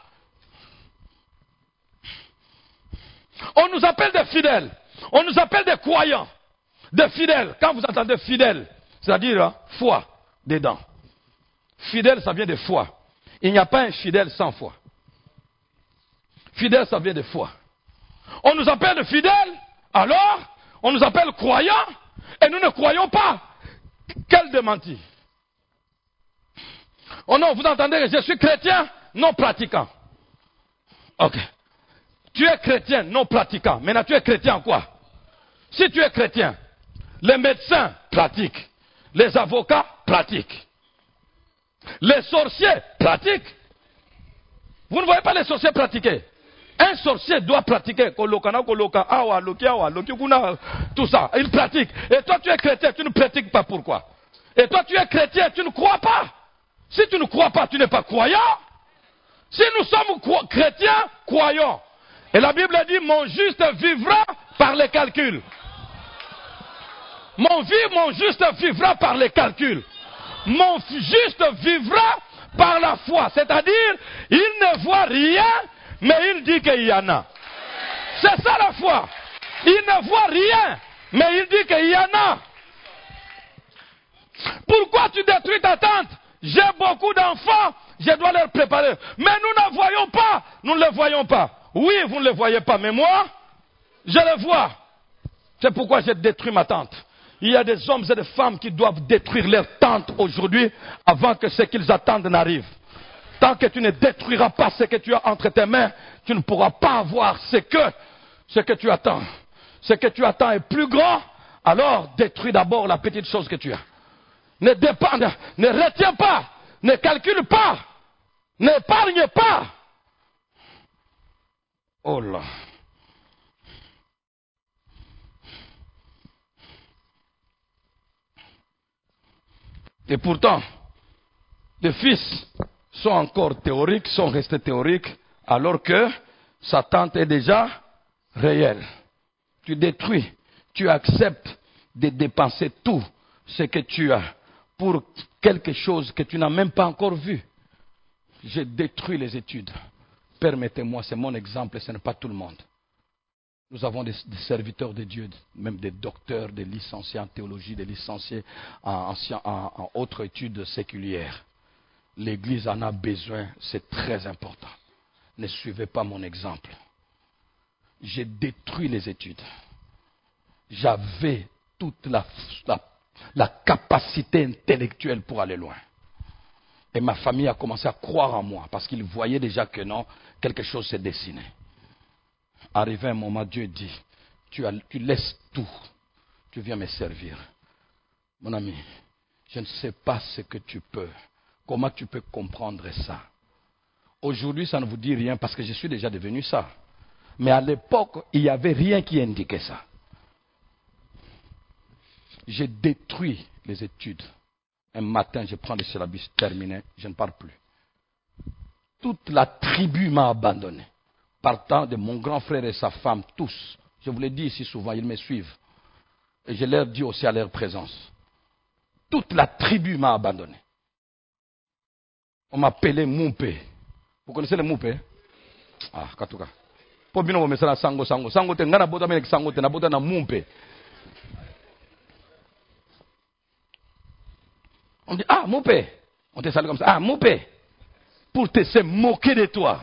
On nous appelle des fidèles. On nous appelle des croyants. Des fidèles. Quand vous entendez fidèles, c'est-à-dire hein, foi dedans. Fidèle, ça vient de foi. Il n'y a pas un fidèle sans foi. Fidèle, ça vient de foi. On nous appelle fidèles, alors on nous appelle croyants, et nous ne croyons pas. Quel démenti. Oh non, vous entendez, je suis chrétien, non pratiquant. Ok. Tu es chrétien, non pratiquant. Maintenant, tu es chrétien en quoi? Si tu es chrétien, les médecins pratiquent. Les avocats pratiquent. Les sorciers pratiquent. Vous ne voyez pas les sorciers pratiquer. Un sorcier doit pratiquer. Tout ça. Il pratique. Et toi, tu es chrétien, tu ne pratiques pas. Pourquoi? Et toi, tu es chrétien, tu ne crois pas. Si tu ne crois pas, tu n'es pas croyant. Si nous sommes chrétiens, croyons. Et la Bible dit, mon juste vivra par les calculs. Mon juste vivra par les calculs. Mon juste vivra par la foi. C'est-à-dire, il ne voit rien, mais il dit qu'il y en a. C'est ça la foi. Il ne voit rien, mais il dit qu'il y en a. Pourquoi tu détruis ta tente? J'ai beaucoup d'enfants, je dois leur préparer. Mais nous ne voyons pas, nous ne les voyons pas. Oui, vous ne les voyez pas, mais moi, je les vois. C'est pourquoi j'ai détruit ma tente. Il y a des hommes et des femmes qui doivent détruire leur tente aujourd'hui avant que ce qu'ils attendent n'arrive. Tant que tu ne détruiras pas ce que tu as entre tes mains, tu ne pourras pas avoir ce que tu attends. Ce que tu attends est plus grand, alors détruis d'abord la petite chose que tu as. Ne retiens pas, ne calcule pas, n'épargne pas. Oh là. Et pourtant, les fils sont encore théoriques, sont restés théoriques, alors que sa tente est déjà réelle. Tu détruis, tu acceptes de dépenser tout ce que tu as pour quelque chose que tu n'as même pas encore vu. J'ai détruit les études. Permettez-moi, c'est mon exemple, ce n'est pas tout le monde. Nous avons des serviteurs de Dieu, même des docteurs, des licenciés en théologie, des licenciés en autres études séculières. L'Église en a besoin, c'est très important. Ne suivez pas mon exemple. J'ai détruit les études. J'avais toute la capacité intellectuelle pour aller loin. Et ma famille a commencé à croire en moi parce qu'ils voyaient déjà que non, quelque chose s'est dessiné. Arrivé un moment, Dieu dit, tu laisses tout, tu viens me servir. Mon ami, je ne sais pas ce que tu peux, comment tu peux comprendre ça. Aujourd'hui, ça ne vous dit rien parce que je suis déjà devenu ça. Mais à l'époque, il n'y avait rien qui indiquait ça. J'ai détruit les études. Un matin, je prends le syllabus terminé, je ne parle plus. Toute la tribu m'a abandonné. Partant de mon grand frère et sa femme, tous. Je vous l'ai dit ici souvent, ils me suivent. Et je leur dis aussi à leur présence. Toute la tribu m'a abandonné. On m'appelait Moupé. Vous connaissez le Moupé? Ah, Katuka. Pour bien vous ça sango sango. Sango te ngana bota melek sango te na bota na Moupé. On dit, ah, Moupé. On te salue comme ça. Ah, Moupé. Pour te se moquer de toi.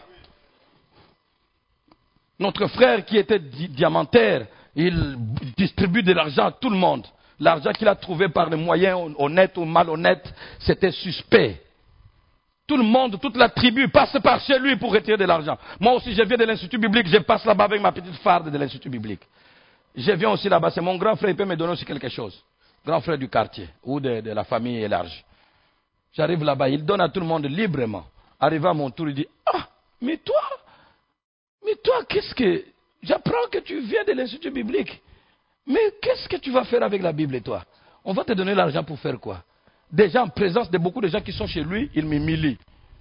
Notre frère qui était diamantaire, il distribue de l'argent à tout le monde. L'argent qu'il a trouvé par les moyens honnêtes ou malhonnêtes, c'était suspect. Tout le monde, toute la tribu passe par chez lui pour retirer de l'argent. Moi aussi, je viens de l'Institut biblique, je passe là-bas avec ma petite farde de l'Institut biblique. Je viens aussi là-bas, c'est mon grand frère, il peut me donner aussi quelque chose. Grand frère du quartier ou de la famille élargie. J'arrive là-bas, il donne à tout le monde librement. Arrivé à mon tour, il dit, ah, mais toi, qu'est-ce que... J'apprends que tu viens de l'Institut biblique. Mais qu'est-ce que tu vas faire avec la Bible et toi? On va te donner l'argent pour faire quoi? Déjà en présence de beaucoup de gens qui sont chez lui, il m'humilie.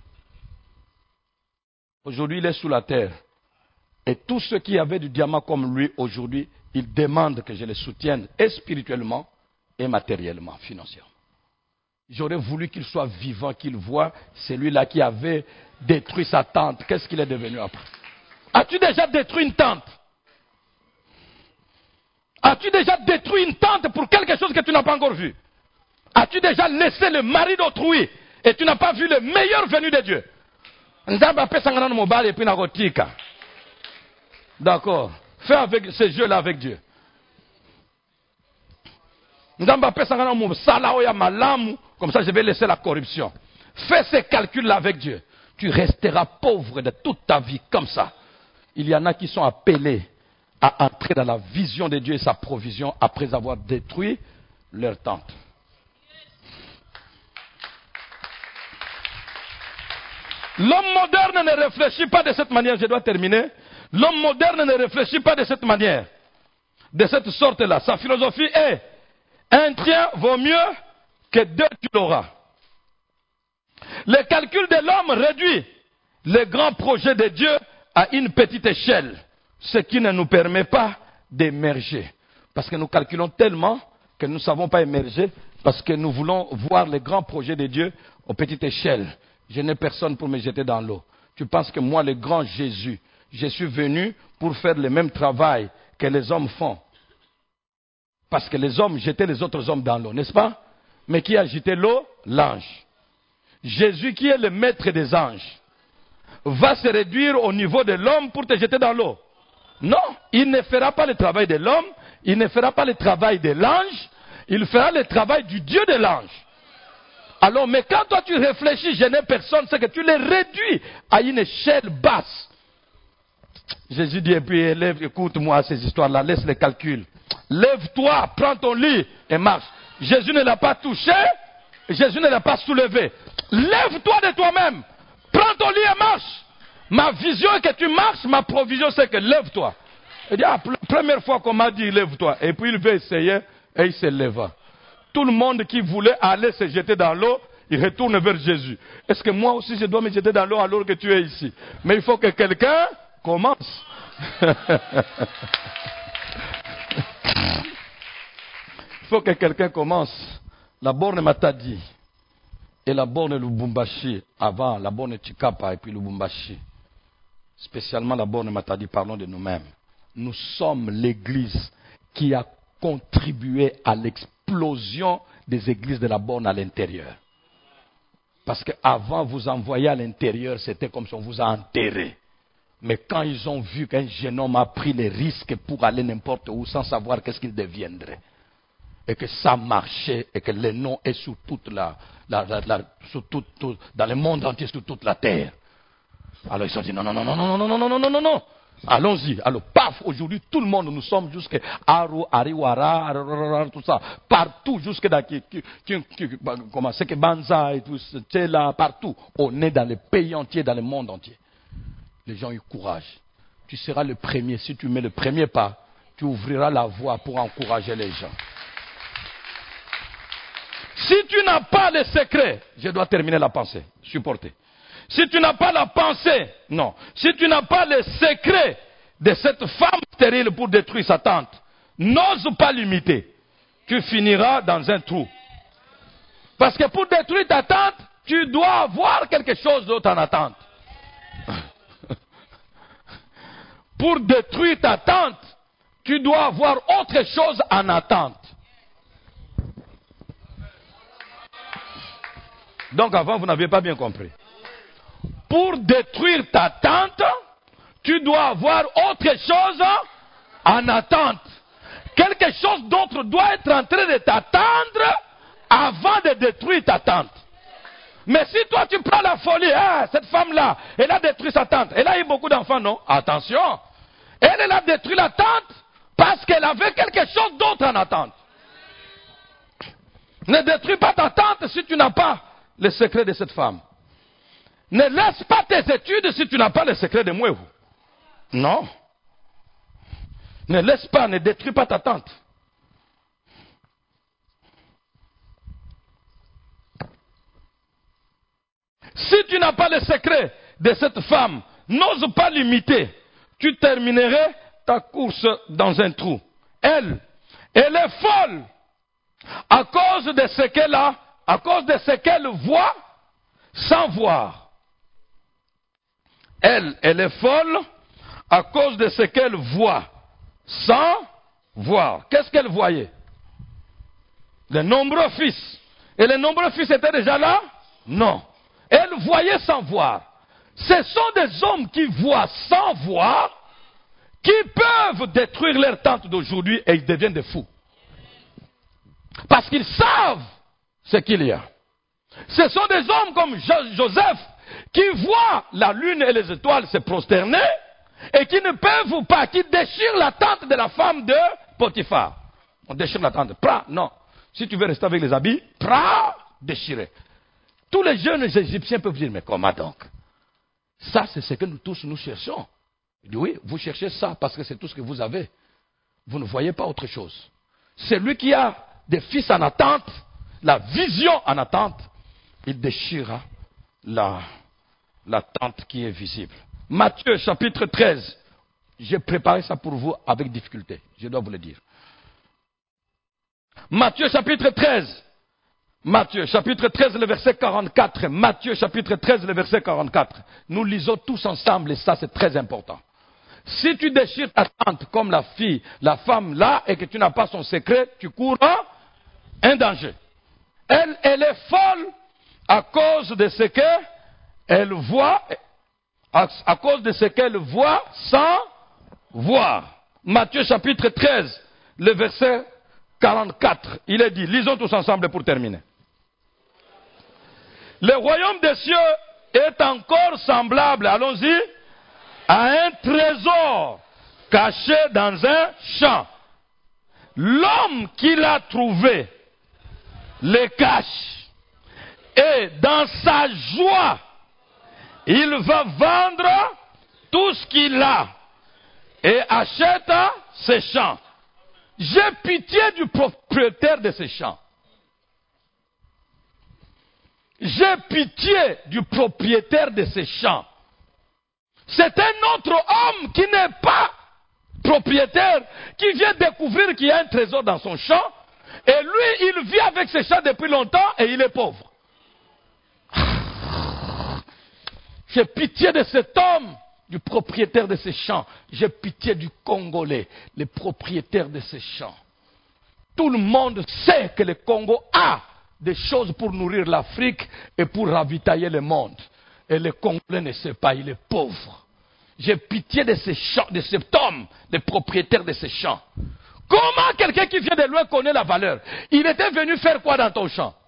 Aujourd'hui, il est sous la terre. Et tous ceux qui avaient du diamant comme lui, aujourd'hui, ils demandent que je les soutienne et spirituellement et matériellement, financièrement. J'aurais voulu qu'il soit vivant, qu'il voit celui-là qui avait détruit sa tente. Qu'est-ce qu'il est devenu après? As-tu déjà détruit une tente? As-tu déjà détruit une tente pour quelque chose que tu n'as pas encore vu? As-tu déjà laissé le mari d'autrui et tu n'as pas vu le meilleur venu de Dieu? D'accord. Fais avec ce jeu-là avec Dieu. Comme ça, je vais laisser la corruption. Fais ces calculs-là avec Dieu. Tu resteras pauvre de toute ta vie comme ça. Il y en a qui sont appelés à entrer dans la vision de Dieu et sa provision après avoir détruit leur tente. L'homme moderne ne réfléchit pas de cette manière. Je dois terminer. L'homme moderne ne réfléchit pas de cette manière. De cette sorte-là. Sa philosophie est: un tien vaut mieux que deux tu l'auras. Le calcul de l'homme réduit les grands projets de Dieu à une petite échelle, ce qui ne nous permet pas d'émerger. Parce que nous calculons tellement que nous ne savons pas émerger, parce que nous voulons voir les grands projets de Dieu aux petites échelles. Je n'ai personne pour me jeter dans l'eau. Tu penses que moi, le grand Jésus, je suis venu pour faire le même travail que les hommes font. Parce que les hommes jetaient les autres hommes dans l'eau, n'est-ce pas? Mais qui a agité l'eau? L'ange. Jésus, qui est le maître des anges, va se réduire au niveau de l'homme pour te jeter dans l'eau? Non, il ne fera pas le travail de l'homme, il ne fera pas le travail de l'ange, il fera le travail du Dieu de l'ange. Alors, mais quand toi tu réfléchis, je n'ai personne, c'est que tu les réduis à une échelle basse. Jésus dit, et puis élève, écoute-moi ces histoires-là, laisse les calculs. Lève-toi, prends ton lit et marche. Jésus ne l'a pas touché, Jésus ne l'a pas soulevé. Lève-toi de toi-même, prends ton lit et marche. Ma vision est que tu marches, ma provision c'est que lève-toi. Il dit, la première fois qu'on m'a dit lève-toi, et puis il veut essayer, et il se leva. Tout le monde qui voulait aller se jeter dans l'eau, il retourne vers Jésus. Est-ce que moi aussi je dois me jeter dans l'eau alors que tu es ici? Mais il faut que quelqu'un commence. Il faut que quelqu'un commence. La borne Matadi et la borne Lubumbashi, avant la borne Chikapa et puis Lubumbashi, spécialement la borne Matadi, parlons de nous-mêmes. Nous sommes l'église qui a contribué à l'explosion des églises de la borne à l'intérieur. Parce qu'avant, vous envoyer à l'intérieur, c'était comme si on vous a enterré. Mais quand ils ont vu qu'un jeune homme a pris les risques pour aller n'importe où sans savoir qu'est-ce qu'il deviendrait, et que ça marchait, et que le nom est sur toute dans le monde entier, sur toute la terre. Alors ils se sont dit non. Allons-y. Alors paf, aujourd'hui tout le monde, nous sommes jusqu'à Aru, Ariwara, tout ça, partout, jusqu'à comment c'est que Banza et tout ça, partout. On est dans le pays entier, dans le monde entier. Les gens ont eu courage. Tu seras le premier. Si tu mets le premier pas, tu ouvriras la voie pour encourager les gens. Si tu n'as pas le secret, je dois terminer la pensée, supporter. Si tu n'as pas la pensée, non. Si tu n'as pas le secret de cette femme stérile pour détruire sa tante, n'ose pas l'imiter. Tu finiras dans un trou. Parce que pour détruire ta tante, tu dois avoir quelque chose d'autre en attente. Pour détruire ta tante, tu dois avoir autre chose en attente. Donc avant, vous n'aviez pas bien compris. Pour détruire ta tante, tu dois avoir autre chose en attente. Quelque chose d'autre doit être en train de t'attendre avant de détruire ta tante. Mais si toi tu prends la folie, cette femme-là, elle a détruit sa tante. Elle a eu beaucoup d'enfants, non? Attention. Elle a détruit la tante parce qu'elle avait quelque chose d'autre en attente. Ne détruis pas ta tante si tu n'as pas le secret de cette femme. Ne laisse pas tes études si tu n'as pas le secret de Mouévou. Non. Ne laisse pas, ne détruis pas ta tante. Si tu n'as pas le secret de cette femme, n'ose pas l'imiter. Tu terminerais ta course dans un trou. Elle est folle à cause de ce qu'elle a, à cause de ce qu'elle voit sans voir. Elle est folle à cause de ce qu'elle voit sans voir. Qu'est-ce qu'elle voyait? Les nombreux fils. Et les nombreux fils étaient déjà là? Non. Elle voyait sans voir. Ce sont des hommes qui voient sans voir, qui peuvent détruire leur tante d'aujourd'hui et ils deviennent des fous. Parce qu'ils savent ce qu'il y a. Ce sont des hommes comme Joseph qui voient la lune et les étoiles se prosterner et qui ne peuvent pas, qui déchirent la tente de la femme de Potiphar. On déchire la tente. Non. Si tu veux rester avec les habits, déchirer. Tous les jeunes Égyptiens peuvent dire, mais comment donc? Ça, c'est ce que nous tous nous cherchons. Il dit, oui, vous cherchez ça parce que c'est tout ce que vous avez. Vous ne voyez pas autre chose. Celui qui a des fils en attente, la vision en attente, il déchira la tente qui est visible. Matthieu chapitre 13. J'ai préparé ça pour vous avec difficulté. Je dois vous le dire. Matthieu chapitre 13. Matthieu chapitre 13, le verset 44. Matthieu chapitre 13, le verset 44. Nous lisons tous ensemble et ça c'est très important. Si tu déchires ta tante comme la femme là, et que tu n'as pas son secret, tu cours un danger. Elle est folle à cause de ce qu'elle voit, à cause de ce qu'elle voit sans voir. Matthieu chapitre 13, le verset 44, il est dit, lisons tous ensemble pour terminer. Le royaume des cieux est encore semblable, allons-y, à un trésor caché dans un champ. L'homme qui l'a trouvé le cache et dans sa joie, il va vendre tout ce qu'il a et achète ses champs. J'ai pitié du propriétaire de ces champs. J'ai pitié du propriétaire de ces champs. C'est un autre homme qui n'est pas propriétaire, qui vient découvrir qu'il y a un trésor dans son champ, et lui, il vit avec ses champs depuis longtemps et il est pauvre. J'ai pitié de cet homme, du propriétaire de ces champs. J'ai pitié du Congolais, le propriétaire de ces champs. Tout le monde sait que le Congo a des choses pour nourrir l'Afrique et pour ravitailler le monde. Et le Congolais ne sait pas, il est pauvre. J'ai pitié de ces champs, de cet homme, le propriétaire de ces champs. Comment quelqu'un qui vient de loin connaît la valeur? Il était venu faire quoi dans ton champ?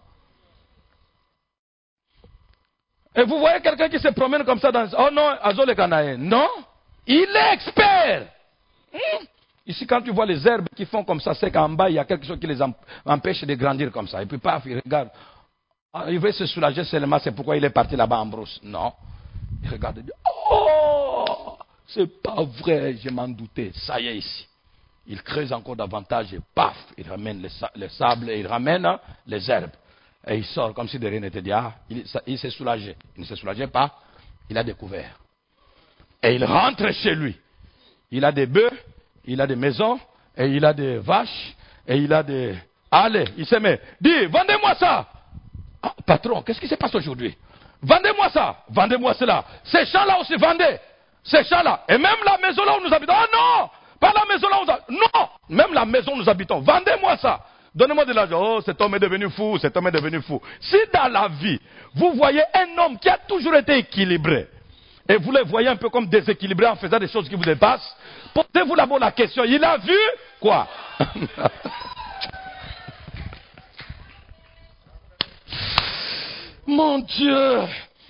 Et vous voyez quelqu'un qui se promène comme ça dans... Oh non, Azole Kanaé. Non, il est expert. Ici, quand tu vois les herbes qui font comme ça, c'est qu'en bas, il y a quelque chose qui les empêche de grandir comme ça. Et puis, paf, il regarde. Ah, il veut se soulager seulement, c'est pourquoi il est parti là-bas en brousse. Non. Il regarde et dit, oh, c'est pas vrai, je m'en doutais. Ça y est ici. Il creuse encore davantage et paf, il ramène le sable et il ramène les herbes. Et il sort comme si de rien n'était dit. Ah, il s'est soulagé. Il ne s'est soulagé pas, il a découvert. Et il rentre chez lui. Il a des bœufs, il a des maisons, et il a des vaches, et il a des... Allez, il se met. Dis, vendez-moi ça. Ah, patron, qu'est-ce qui se passe aujourd'hui? Vendez-moi ça, vendez-moi cela. Ces champs-là aussi, vendez. Ces champs-là. Et même la maison là où nous habitons. Oh non! Pas la maison là où nous habitons. Non! Même la maison où nous habitons. Vendez-moi ça. Donnez-moi de l'argent. Oh, cet homme est devenu fou, cet homme est devenu fou. Si dans la vie, vous voyez un homme qui a toujours été équilibré, et vous le voyez un peu comme déséquilibré en faisant des choses qui vous dépassent, posez-vous d'abord la question. Il a vu quoi? Mon Dieu!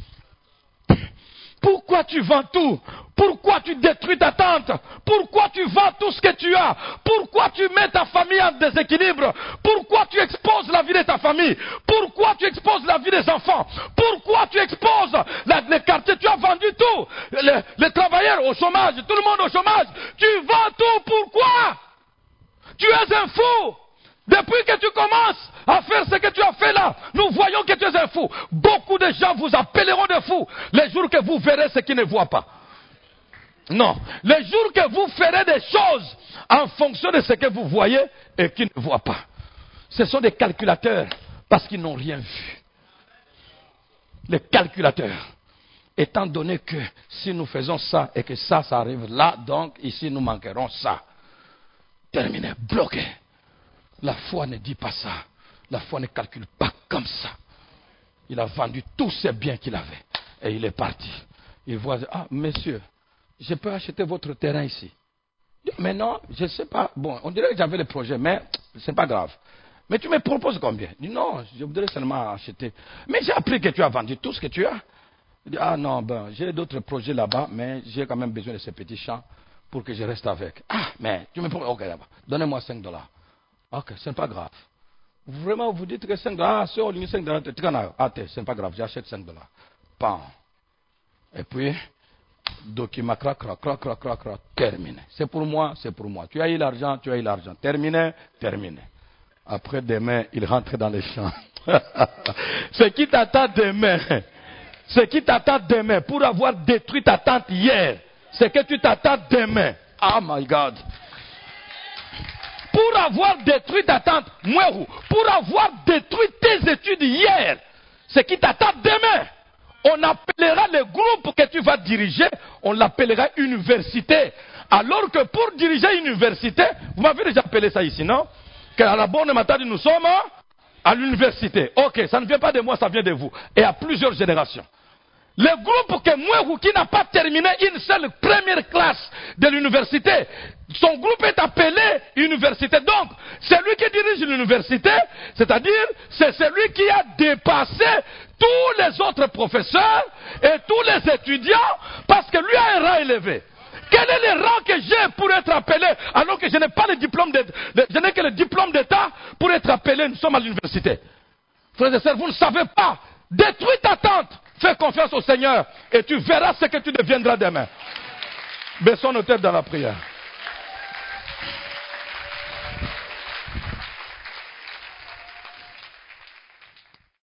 Pourquoi tu vends tout? Pourquoi tu détruis ta tante? Pourquoi tu vends tout ce que tu as? Pourquoi tu mets ta famille en déséquilibre? Pourquoi tu exposes la vie de ta famille? Pourquoi tu exposes la vie des enfants? Pourquoi tu exposes les quartiers? Tu as vendu tout. Les travailleurs au chômage, tout le monde au chômage. Tu vends tout, pourquoi? Tu es un fou. Depuis que tu commences à faire ce que tu as fait là, nous voyons que tu es un fou. Beaucoup de gens vous appelleront de fou les jours que vous verrez ce qu'ils ne voient pas. Non, les jours que vous ferez des choses en fonction de ce que vous voyez et qu'ils ne voient pas. Ce sont des calculateurs parce qu'ils n'ont rien vu. Les calculateurs. Étant donné que si nous faisons ça et que ça arrive là, donc ici nous manquerons ça. Terminé, bloqué. La foi ne dit pas ça. La foi ne calcule pas comme ça. Il a vendu tous ses biens qu'il avait. Et il est parti. Il voit, ah, monsieur, je peux acheter votre terrain ici. Mais non, je ne sais pas. Bon, on dirait que j'avais le projet, mais ce n'est pas grave. Mais tu me proposes combien? Il dit, non, je voudrais seulement acheter. Mais j'ai appris que tu as vendu tout ce que tu as. Il dit, ah non, ben, j'ai d'autres projets là-bas, mais j'ai quand même besoin de ces petits champs pour que je reste avec. Ah, mais tu me proposes, ok, là-bas. Donnez-moi $5. Ok, ce n'est pas grave. Vraiment, vous dites que $5, ah, c'est au lieu de $5, ah, ce n'est pas grave, j'achète $5. Pan. Et puis, document, crac, terminé. C'est pour moi, c'est pour moi. Tu as eu l'argent, tu as eu l'argent. Terminé, terminé. Après demain, il rentre dans les champs. Ce qui t'attend demain, ce qui t'attend demain, pour avoir détruit ta tante hier, c'est que tu t'attends demain. Oh my God. Pour avoir détruit ta tante, pour avoir détruit tes études hier, ce qui t'attend demain, on appellera le groupe que tu vas diriger, on l'appellera université. Alors que pour diriger une université, vous m'avez déjà appelé ça ici, non? Que à la bonne matin, nous sommes à l'université. Ok, ça ne vient pas de moi, ça vient de vous. Et à plusieurs générations. Le groupe que moi, qui n'a pas terminé une seule première classe de l'université, son groupe est appelé université. Donc, celui qui dirige l'université, c'est-à-dire, c'est celui qui a dépassé tous les autres professeurs et tous les étudiants, parce que lui a un rang élevé. Quel est le rang que j'ai pour être appelé, alors que je n'ai pas le diplôme je n'ai que le diplôme d'État pour être appelé, nous sommes à l'université. Frères et sœurs, vous ne savez pas. Détruis ta tente. Fais confiance au Seigneur et tu verras ce que tu deviendras demain. Baissons nos têtes dans la prière.